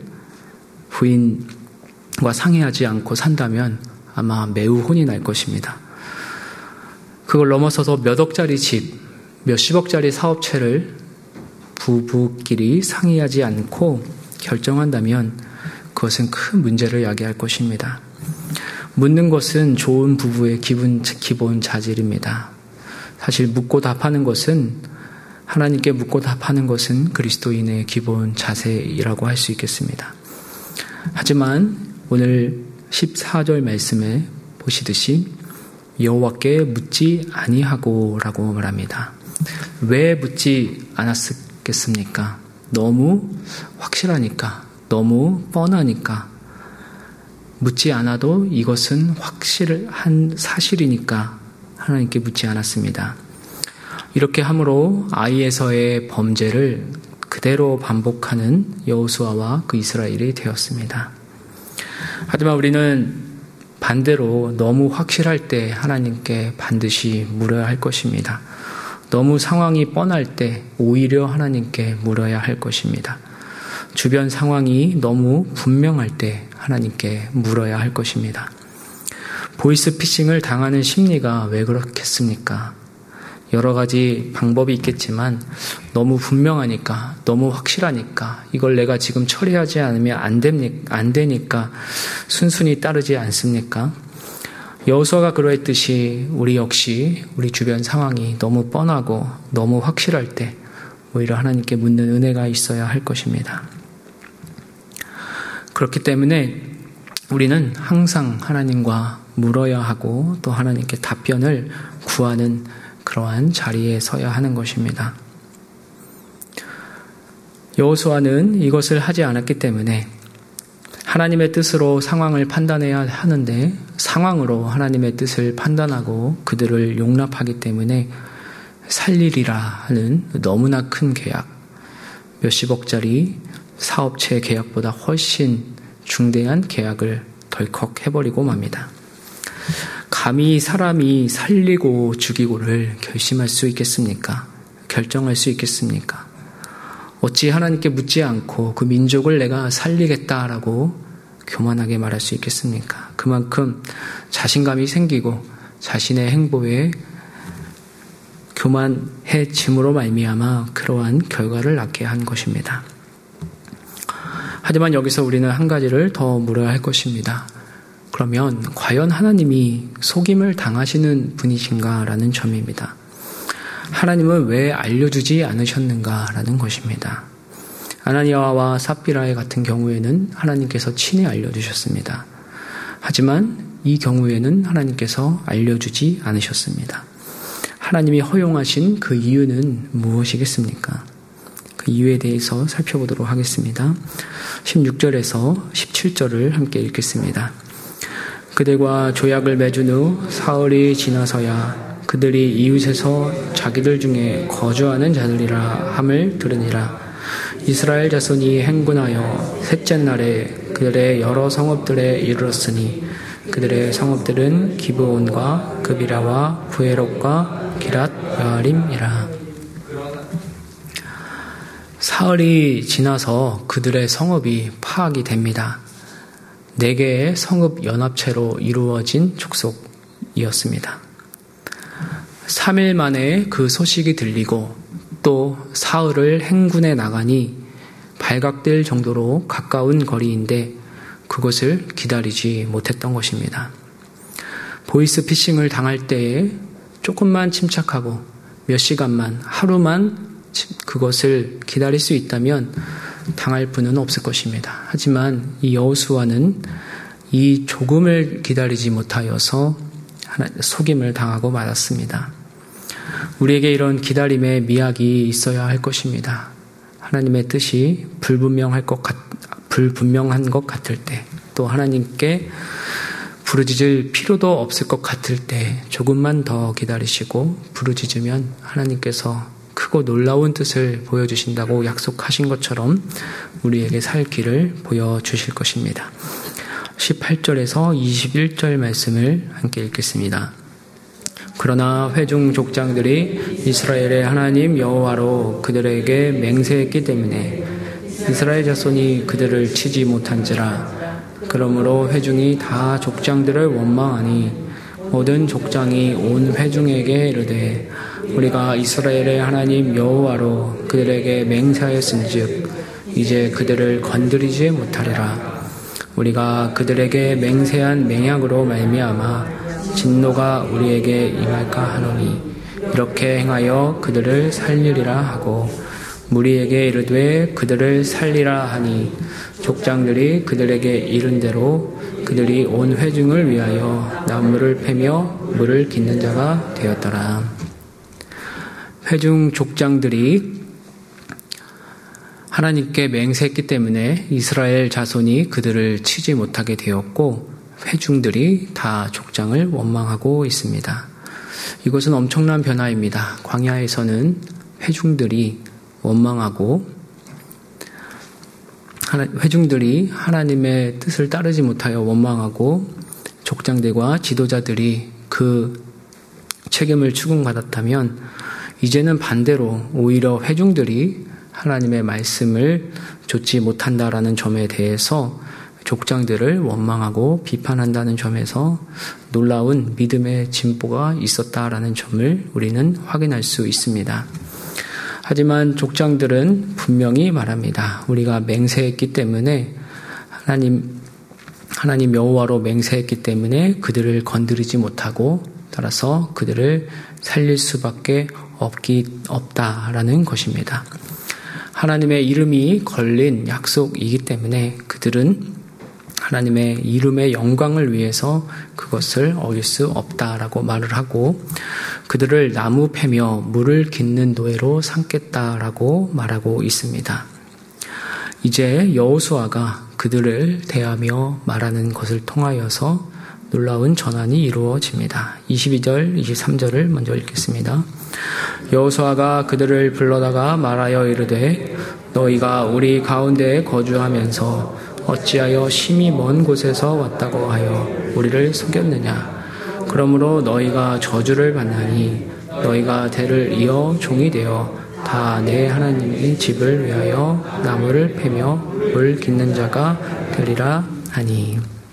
부인과 상의하지 않고 산다면 아마 매우 혼이 날 것입니다. 그걸 넘어서서 몇 억짜리 집, 몇십억짜리 사업체를 부부끼리 상의하지 않고 결정한다면 그것은 큰 문제를 야기할 것입니다. 묻는 것은 좋은 부부의 기본, 기본 자질입니다. 사실 묻고 답하는 것은 하나님께 묻고 답하는 것은 그리스도인의 기본 자세이라고 할 수 있겠습니다. 하지만 오늘 십사 절 말씀에 보시듯이 여호와께 묻지 아니하고 라고 말합니다. 왜 묻지 않았겠습니까? 너무 확실하니까, 너무 뻔하니까, 묻지 않아도 이것은 확실한 사실이니까 하나님께 묻지 않았습니다. 이렇게 함으로 아이에서의 범죄를 그대로 반복하는 여호수아와 그 이스라엘이 되었습니다. 하지만 우리는 반대로 너무 확실할 때 하나님께 반드시 물어야 할 것입니다. 너무 상황이 뻔할 때 오히려 하나님께 물어야 할 것입니다. 주변 상황이 너무 분명할 때 하나님께 물어야 할 것입니다. 보이스피싱을 당하는 심리가 왜 그렇겠습니까? 여러 가지 방법이 있겠지만 너무 분명하니까, 너무 확실하니까, 이걸 내가 지금 처리하지 않으면 안 됩니까? 안 되니까 순순히 따르지 않습니까? 여호수아가 그러했듯이 우리 역시 우리 주변 상황이 너무 뻔하고 너무 확실할 때 오히려 하나님께 묻는 은혜가 있어야 할 것입니다. 그렇기 때문에 우리는 항상 하나님과 물어야 하고 또 하나님께 답변을 구하는 그러한 자리에 서야 하는 것입니다. 여호수아는 이것을 하지 않았기 때문에 하나님의 뜻으로 상황을 판단해야 하는데 상황으로 하나님의 뜻을 판단하고 그들을 용납하기 때문에 살리리라 하는 너무나 큰 계약, 몇십억짜리 사업체 계약보다 훨씬 중대한 계약을 덜컥 해버리고 맙니다. 감히 사람이 살리고 죽이고를 결심할 수 있겠습니까? 결정할 수 있겠습니까? 어찌 하나님께 묻지 않고 그 민족을 내가 살리겠다라고 교만하게 말할 수 있겠습니까? 그만큼 자신감이 생기고 자신의 행보에 교만해짐으로 말미암아 그러한 결과를 낳게 한 것입니다. 하지만 여기서 우리는 한 가지를 더 물어야 할 것입니다. 그러면 과연 하나님이 속임을 당하시는 분이신가라는 점입니다. 하나님은 왜 알려주지 않으셨는가라는 것입니다. 아나니아와 삽비라의 같은 경우에는 하나님께서 친히 알려주셨습니다. 하지만 이 경우에는 하나님께서 알려주지 않으셨습니다. 하나님이 허용하신 그 이유는 무엇이겠습니까? 그 이유에 대해서 살펴보도록 하겠습니다. 십육 절에서 십칠 절을 함께 읽겠습니다. 그들과 조약을 맺은 후 사흘이 지나서야 그들이 이웃에서 자기들 중에 거주하는 자들이라 함을 들으니라. 이스라엘 자손이 행군하여 셋째 날에 그들의 여러 성읍들에 이르렀으니 그들의 성읍들은 기브온과 그비라와 부에롯과 기랏 여아림이라. 사흘이 지나서 그들의 성읍이 파악이 됩니다. 네 개의 성읍 연합체로 이루어진 족속이었습니다. 삼 일 만에 그 소식이 들리고 또 사흘을 행군해 나가니 발각될 정도로 가까운 거리인데 그것을 기다리지 못했던 것입니다. 보이스피싱을 당할 때에 조금만 침착하고 몇 시간만, 하루만 그것을 기다릴 수 있다면 당할 분은 없을 것입니다. 하지만 이 여호수아는 이 조금을 기다리지 못하여서 속임을 당하고 말았습니다. 우리에게 이런 기다림의 미학이 있어야 할 것입니다. 하나님의 뜻이 불분명할 것 같, 불분명한 것 같을 때, 또 하나님께 부르짖을 필요도 없을 것 같을 때 조금만 더 기다리시고 부르짖으면 하나님께서 크고 놀라운 뜻을 보여주신다고 약속하신 것처럼 우리에게 살 길을 보여주실 것입니다. 십팔 절에서 이십일 절 말씀을 함께 읽겠습니다. 그러나 회중 족장들이 이스라엘의 하나님 여호와로 그들에게 맹세했기 때문에 이스라엘 자손이 그들을 치지 못한지라. 그러므로 회중이 다 족장들을 원망하니 모든 족장이 온 회중에게 이르되 우리가 이스라엘의 하나님 여호와로 그들에게 맹세하였은즉 이제 그들을 건드리지 못하리라. 우리가 그들에게 맹세한 맹약으로 말미암아 진노가 우리에게 임할까 하노니 이렇게 행하여 그들을 살리리라 하고 무리에게 이르되 그들을 살리라 하니 족장들이 그들에게 이른 대로 그들이 온 회중을 위하여 나무를 패며 물을 깃는 자가 되었더라. 회중 족장들이 하나님께 맹세했기 때문에 이스라엘 자손이 그들을 치지 못하게 되었고 회중들이 다 족장을 원망하고 있습니다. 이것은 엄청난 변화입니다. 광야에서는 회중들이 원망하고 회중들이 하나님의 뜻을 따르지 못하여 원망하고 족장들과 지도자들이 그 책임을 추궁받았다면 이제는 반대로 오히려 회중들이 하나님의 말씀을 좇지 못한다라는 점에 대해서 족장들을 원망하고 비판한다는 점에서 놀라운 믿음의 진보가 있었다라는 점을 우리는 확인할 수 있습니다. 하지만 족장들은 분명히 말합니다. 우리가 맹세했기 때문에 하나님 하나님 여호와로 맹세했기 때문에 그들을 건드리지 못하고 따라서 그들을 살릴 수밖에 없기 없다라는 것입니다. 하나님의 이름이 걸린 약속이기 때문에 그들은 하나님의 이름의 영광을 위해서 그것을 어길 수 없다라고 말을 하고 그들을 나무 패며 물을 깃는 노예로 삼겠다라고 말하고 있습니다. 이제 여호수아가 그들을 대하며 말하는 것을 통하여서 놀라운 전환이 이루어집니다. 이십이 절, 이십삼 절을 먼저 읽겠습니다. 여호수아가 그들을 불러다가 말하여 이르되 너희가 우리 가운데에 거주하면서 어찌하여 심히 먼 곳에서 왔다고 하여 우리를 속였느냐. 그러므로 너희가 저주를 받나니 너희가 대를 이어 종이 되어 다 내 하나님의 집을 위하여 나무를 패며 물 깃는 자가 되리라 하니.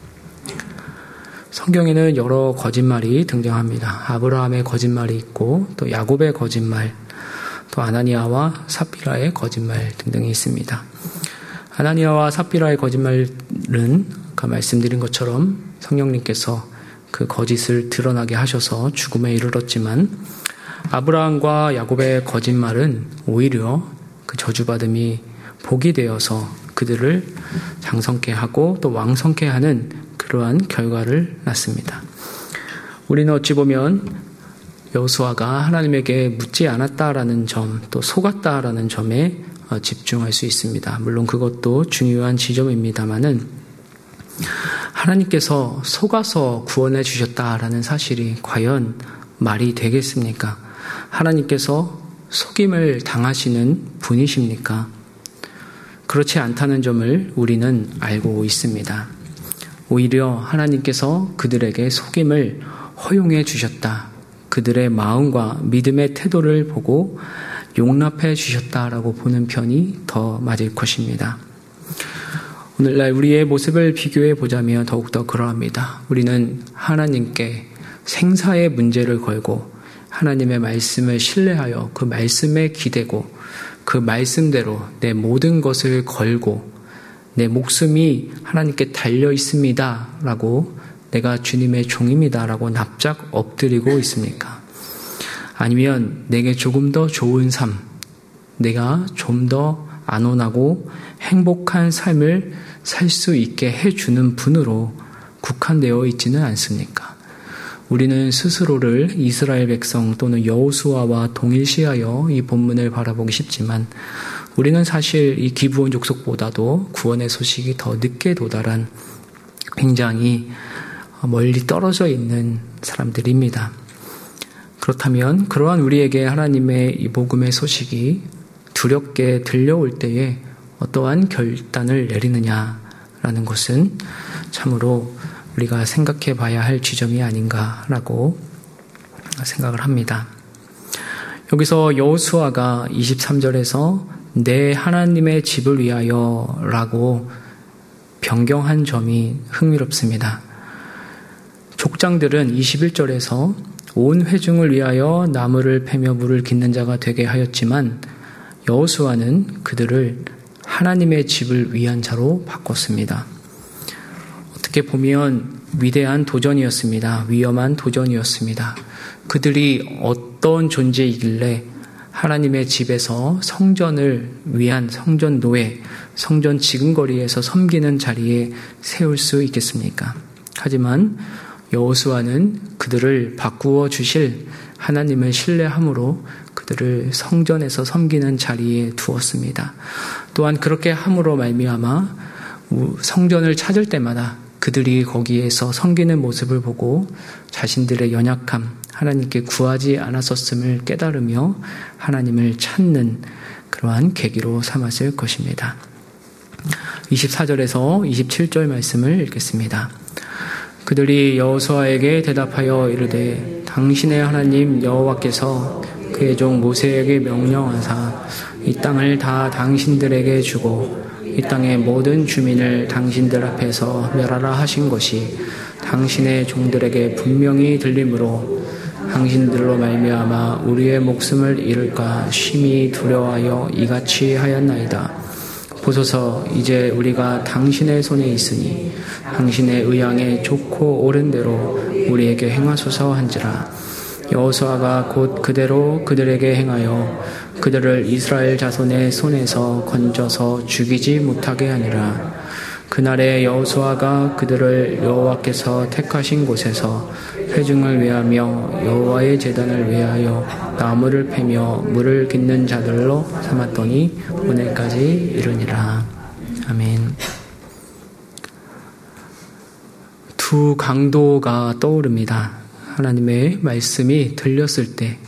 성경에는 여러 거짓말이 등장합니다. 아브라함의 거짓말이 있고 또 야곱의 거짓말, 또 아나니아와 삽비라의 거짓말 등등이 있습니다. 아나니아와 삽비라의 거짓말은 아까 말씀드린 것처럼 성령님께서 그 거짓을 드러나게 하셔서 죽음에 이르렀지만 아브라함과 야곱의 거짓말은 오히려 그 저주받음이 복이 되어서 그들을 장성케 하고 또 왕성케 하는 그러한 결과를 낳습니다. 우리는 어찌 보면 여호수아가 하나님에게 묻지 않았다라는 점, 또 속았다라는 점에 집중할 수 있습니다. 물론 그것도 중요한 지점입니다만은 하나님께서 속아서 구원해 주셨다라는 사실이 과연 말이 되겠습니까? 하나님께서 속임을 당하시는 분이십니까? 그렇지 않다는 점을 우리는 알고 있습니다. 오히려 하나님께서 그들에게 속임을 허용해 주셨다. 그들의 마음과 믿음의 태도를 보고 용납해 주셨다라고 보는 편이 더 맞을 것입니다. 오늘날 우리의 모습을 비교해 보자면 더욱더 그러합니다. 우리는 하나님께 생사의 문제를 걸고 하나님의 말씀을 신뢰하여 그 말씀에 기대고 그 말씀대로 내 모든 것을 걸고 내 목숨이 하나님께 달려 있습니다 라고 내가 주님의 종입니다 라고 납작 엎드리고 있습니까? 아니면 내게 조금 더 좋은 삶, 내가 좀 더 안온하고 행복한 삶을 살 수 있게 해주는 분으로 국한되어 있지는 않습니까? 우리는 스스로를 이스라엘 백성 또는 여호수아와 동일시하여 이 본문을 바라보기 쉽지만 우리는 사실 이 기브온 족속보다도 구원의 소식이 더 늦게 도달한 굉장히 멀리 떨어져 있는 사람들입니다. 그렇다면 그러한 우리에게 하나님의 이 복음의 소식이 두렵게 들려올 때에 어떠한 결단을 내리느냐라는 것은 참으로 우리가 생각해 봐야 할 지점이 아닌가라고 생각을 합니다. 여기서 여호수아가 이십삼 절에서 내 하나님의 집을 위하여 라고 변경한 점이 흥미롭습니다. 족장들은 이십일 절에서 온 회중을 위하여 나무를 패며 물을 깃는 자가 되게 하였지만 여호수아는 그들을 하나님의 집을 위한 자로 바꿨습니다. 어떻게 보면 위대한 도전이었습니다. 위험한 도전이었습니다. 그들이 어떤 존재이길래 하나님의 집에서 성전을 위한 성전 노예, 성전 지근거리에서 섬기는 자리에 세울 수 있겠습니까? 하지만 여호수아는 그들을 바꾸어 주실 하나님을 신뢰함으로 그들을 성전에서 섬기는 자리에 두었습니다. 또한 그렇게 함으로 말미암아 성전을 찾을 때마다 그들이 거기에서 섬기는 모습을 보고 자신들의 연약함, 하나님께 구하지 않았었음을 깨달으며 하나님을 찾는 그러한 계기로 삼았을 것입니다. 이십사 절에서 이십칠 절 말씀을 읽겠습니다. 그들이 여호수아에게 대답하여 이르되 당신의 하나님 여호와께서 그의 종 모세에게 명령하사 이 땅을 다 당신들에게 주고 이 땅의 모든 주민을 당신들 앞에서 멸하라 하신 것이 당신의 종들에게 분명히 들리므로 당신들로 말미암아 우리의 목숨을 잃을까 심히 두려워하여 이같이 하였나이다. 보소서, 이제 우리가 당신의 손에 있으니 당신의 의향에 좋고 옳은 대로 우리에게 행하소서 한지라. 여호수아가 곧 그대로 그들에게 행하여 그들을 이스라엘 자손의 손에서 건져서 죽이지 못하게 하니라. 그날에 여호수아가 그들을 여호와께서 택하신 곳에서 회중을 외하며 여호와의 제단을 외하여 나무를 패며 물을 깃는 자들로 삼았더니 오늘까지 이르니라. 아멘. 두 강도가 떠오릅니다. 하나님의 말씀이 들렸을 때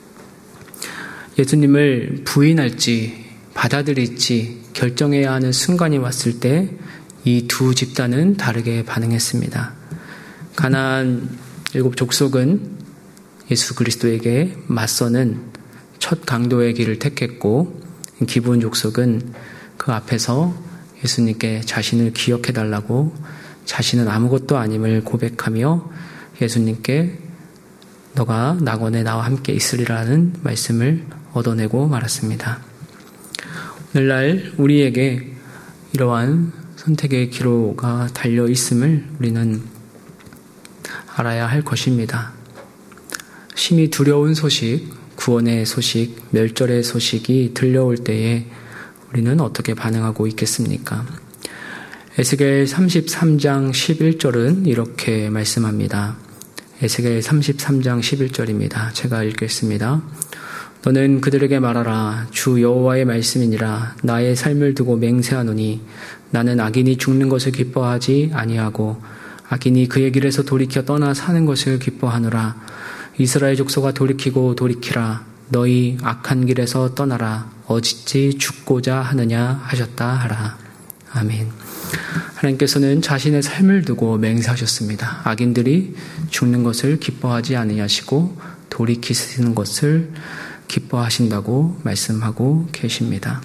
예수님을 부인할지 받아들일지 결정해야 하는 순간이 왔을 때 이 두 집단은 다르게 반응했습니다. 가나안 일곱 족속은 예수 그리스도에게 맞서는 첫 강도의 길을 택했고, 기브온 족속은 그 앞에서 예수님께 자신을 기억해달라고 자신은 아무것도 아님을 고백하며 예수님께 너가 낙원에 나와 함께 있으리라는 말씀을 얻어내고 말았습니다. 오늘날 우리에게 이러한 선택의 기로가 달려 있음을 우리는 알아야 할 것입니다. 심히 두려운 소식, 구원의 소식, 멸절의 소식이 들려올 때에 우리는 어떻게 반응하고 있겠습니까? 에스겔 삼십삼 장 십일 절은 이렇게 말씀합니다. 에스겔 삼십삼 장 십일 절입니다. 제가 읽겠습니다. 너는 그들에게 말하라. 주 여호와의 말씀이니라. 나의 삶을 두고 맹세하노니 나는 악인이 죽는 것을 기뻐하지 아니하고 악인이 그의 길에서 돌이켜 떠나 사는 것을 기뻐하노라. 이스라엘 족속아 돌이키고 돌이키라. 너희 악한 길에서 떠나라. 어찌 죽고자 하느냐 하셨다 하라. 아멘. 하나님께서는 자신의 삶을 두고 맹세하셨습니다. 악인들이 죽는 것을 기뻐하지 아니하시고 돌이키시는 것을 기뻐하신다고 말씀하고 계십니다.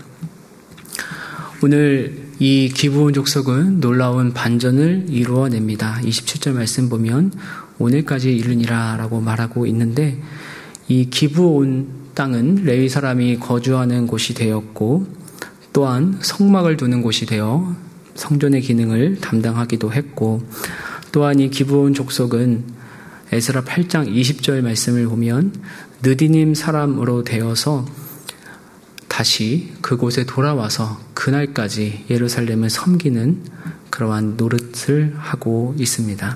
오늘 이 기브온 족속은 놀라운 반전을 이루어냅니다. 이십칠 절 말씀 보면 오늘까지 이르니라 라고 말하고 있는데, 이 기브온 땅은 레위 사람이 거주하는 곳이 되었고 또한 성막을 두는 곳이 되어 성전의 기능을 담당하기도 했고, 또한 이 기브온 족속은 에스라 팔 장 이십 절 말씀을 보면 느디님 사람으로 되어서 다시 그곳에 돌아와서 그날까지 예루살렘을 섬기는 그러한 노릇을 하고 있습니다.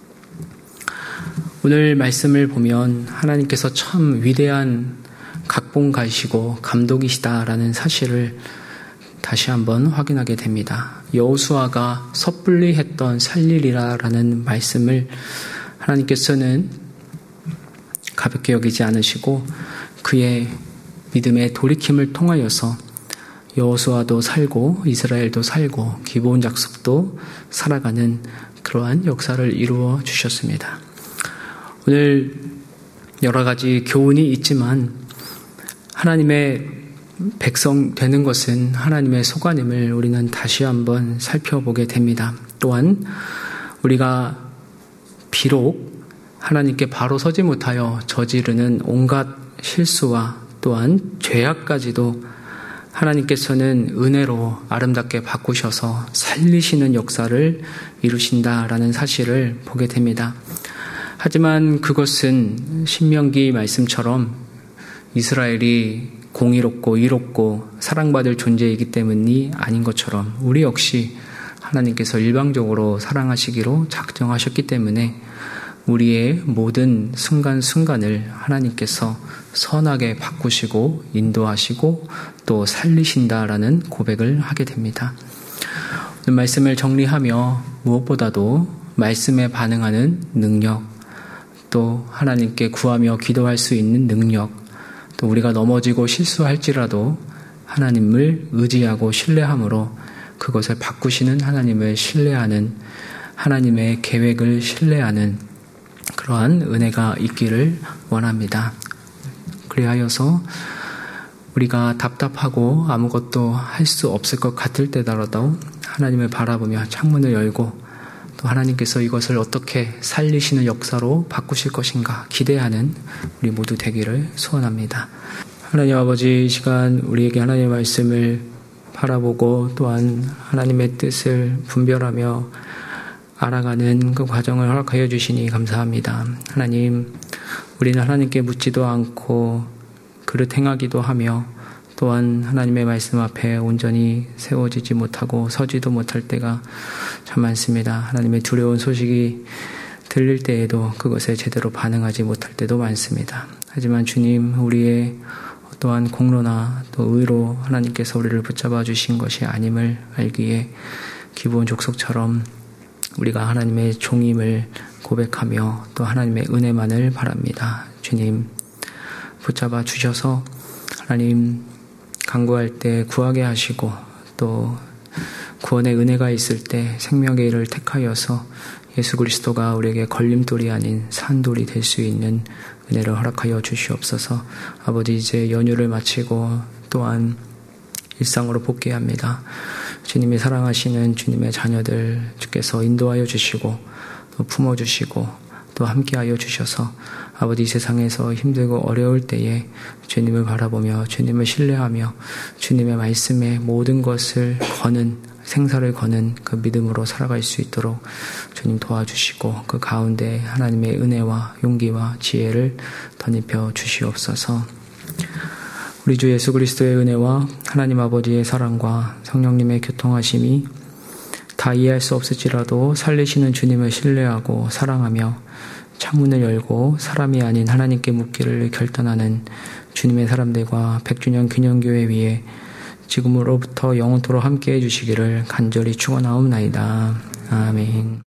오늘 말씀을 보면 하나님께서 참 위대한 각본가이시고 감독이시다라는 사실을 다시 한번 확인하게 됩니다. 여호수아가 섣불리 했던 살리리라라는 말씀을 하나님께서는 가볍게 여기지 않으시고 그의 믿음의 돌이킴을 통하여서 여호수아도 살고 이스라엘도 살고 기브온 족속도 살아가는 그러한 역사를 이루어 주셨습니다. 오늘 여러 가지 교훈이 있지만 하나님의 백성 되는 것은 하나님의 소관임을 우리는 다시 한번 살펴보게 됩니다. 또한 우리가 비록 하나님께 바로 서지 못하여 저지르는 온갖 실수와 또한 죄악까지도 하나님께서는 은혜로 아름답게 바꾸셔서 살리시는 역사를 이루신다라는 사실을 보게 됩니다. 하지만 그것은 신명기 말씀처럼 이스라엘이 공의롭고 의롭고 사랑받을 존재이기 때문이 아닌 것처럼 우리 역시 하나님께서 일방적으로 사랑하시기로 작정하셨기 때문에 우리의 모든 순간순간을 하나님께서 선하게 바꾸시고 인도하시고 또 살리신다라는 고백을 하게 됩니다. 오늘 말씀을 정리하며 무엇보다도 말씀에 반응하는 능력, 또 하나님께 구하며 기도할 수 있는 능력, 또 우리가 넘어지고 실수할지라도 하나님을 의지하고 신뢰함으로 그것을 바꾸시는 하나님을 신뢰하는, 하나님의 계획을 신뢰하는 그러한 은혜가 있기를 원합니다. 그리하여서 우리가 답답하고 아무것도 할 수 없을 것 같을 때더라도 하나님을 바라보며 창문을 열고 또 하나님께서 이것을 어떻게 살리시는 역사로 바꾸실 것인가 기대하는 우리 모두 되기를 소원합니다. 하나님 아버지, 이 시간 우리에게 하나님의 말씀을 바라보고 또한 하나님의 뜻을 분별하며 알아가는 그 과정을 허락하여 주시니 감사합니다. 하나님, 우리는 하나님께 묻지도 않고 그릇 행하기도 하며 또한 하나님의 말씀 앞에 온전히 세워지지 못하고 서지도 못할 때가 참 많습니다. 하나님의 두려운 소식이 들릴 때에도 그것에 제대로 반응하지 못할 때도 많습니다. 하지만 주님, 우리의 또한 공로나 또 의로 하나님께서 우리를 붙잡아 주신 것이 아님을 알기에 기브온 족속처럼 우리가 하나님의 종임을 고백하며 또 하나님의 은혜만을 바랍니다. 주님, 붙잡아 주셔서 하나님 간구할 때 구하게 하시고 또 구원의 은혜가 있을 때 생명의 일을 택하여서 예수 그리스도가 우리에게 걸림돌이 아닌 산돌이 될 수 있는 은혜를 허락하여 주시옵소서. 아버지, 이제 연휴를 마치고 또한 일상으로 복귀합니다. 주님이 사랑하시는 주님의 자녀들 주께서 인도하여 주시고 또 품어주시고 또 함께하여 주셔서 아버지, 이 세상에서 힘들고 어려울 때에 주님을 바라보며 주님을 신뢰하며 주님의 말씀에 모든 것을 거는 생사를 거는 그 믿음으로 살아갈 수 있도록 주님 도와주시고 그 가운데 하나님의 은혜와 용기와 지혜를 덧입혀 주시옵소서. 우리 주 예수 그리스도의 은혜와 하나님 아버지의 사랑과 성령님의 교통하심이 다 이해할 수 없을지라도 살리시는 주님을 신뢰하고 사랑하며 창문을 열고 사람이 아닌 하나님께 묻기를 결단하는 주님의 사람들과 백 주년 기념교회 위에 지금으로부터 영원토록 함께해 주시기를 간절히 축원하옵나이다. 아멘.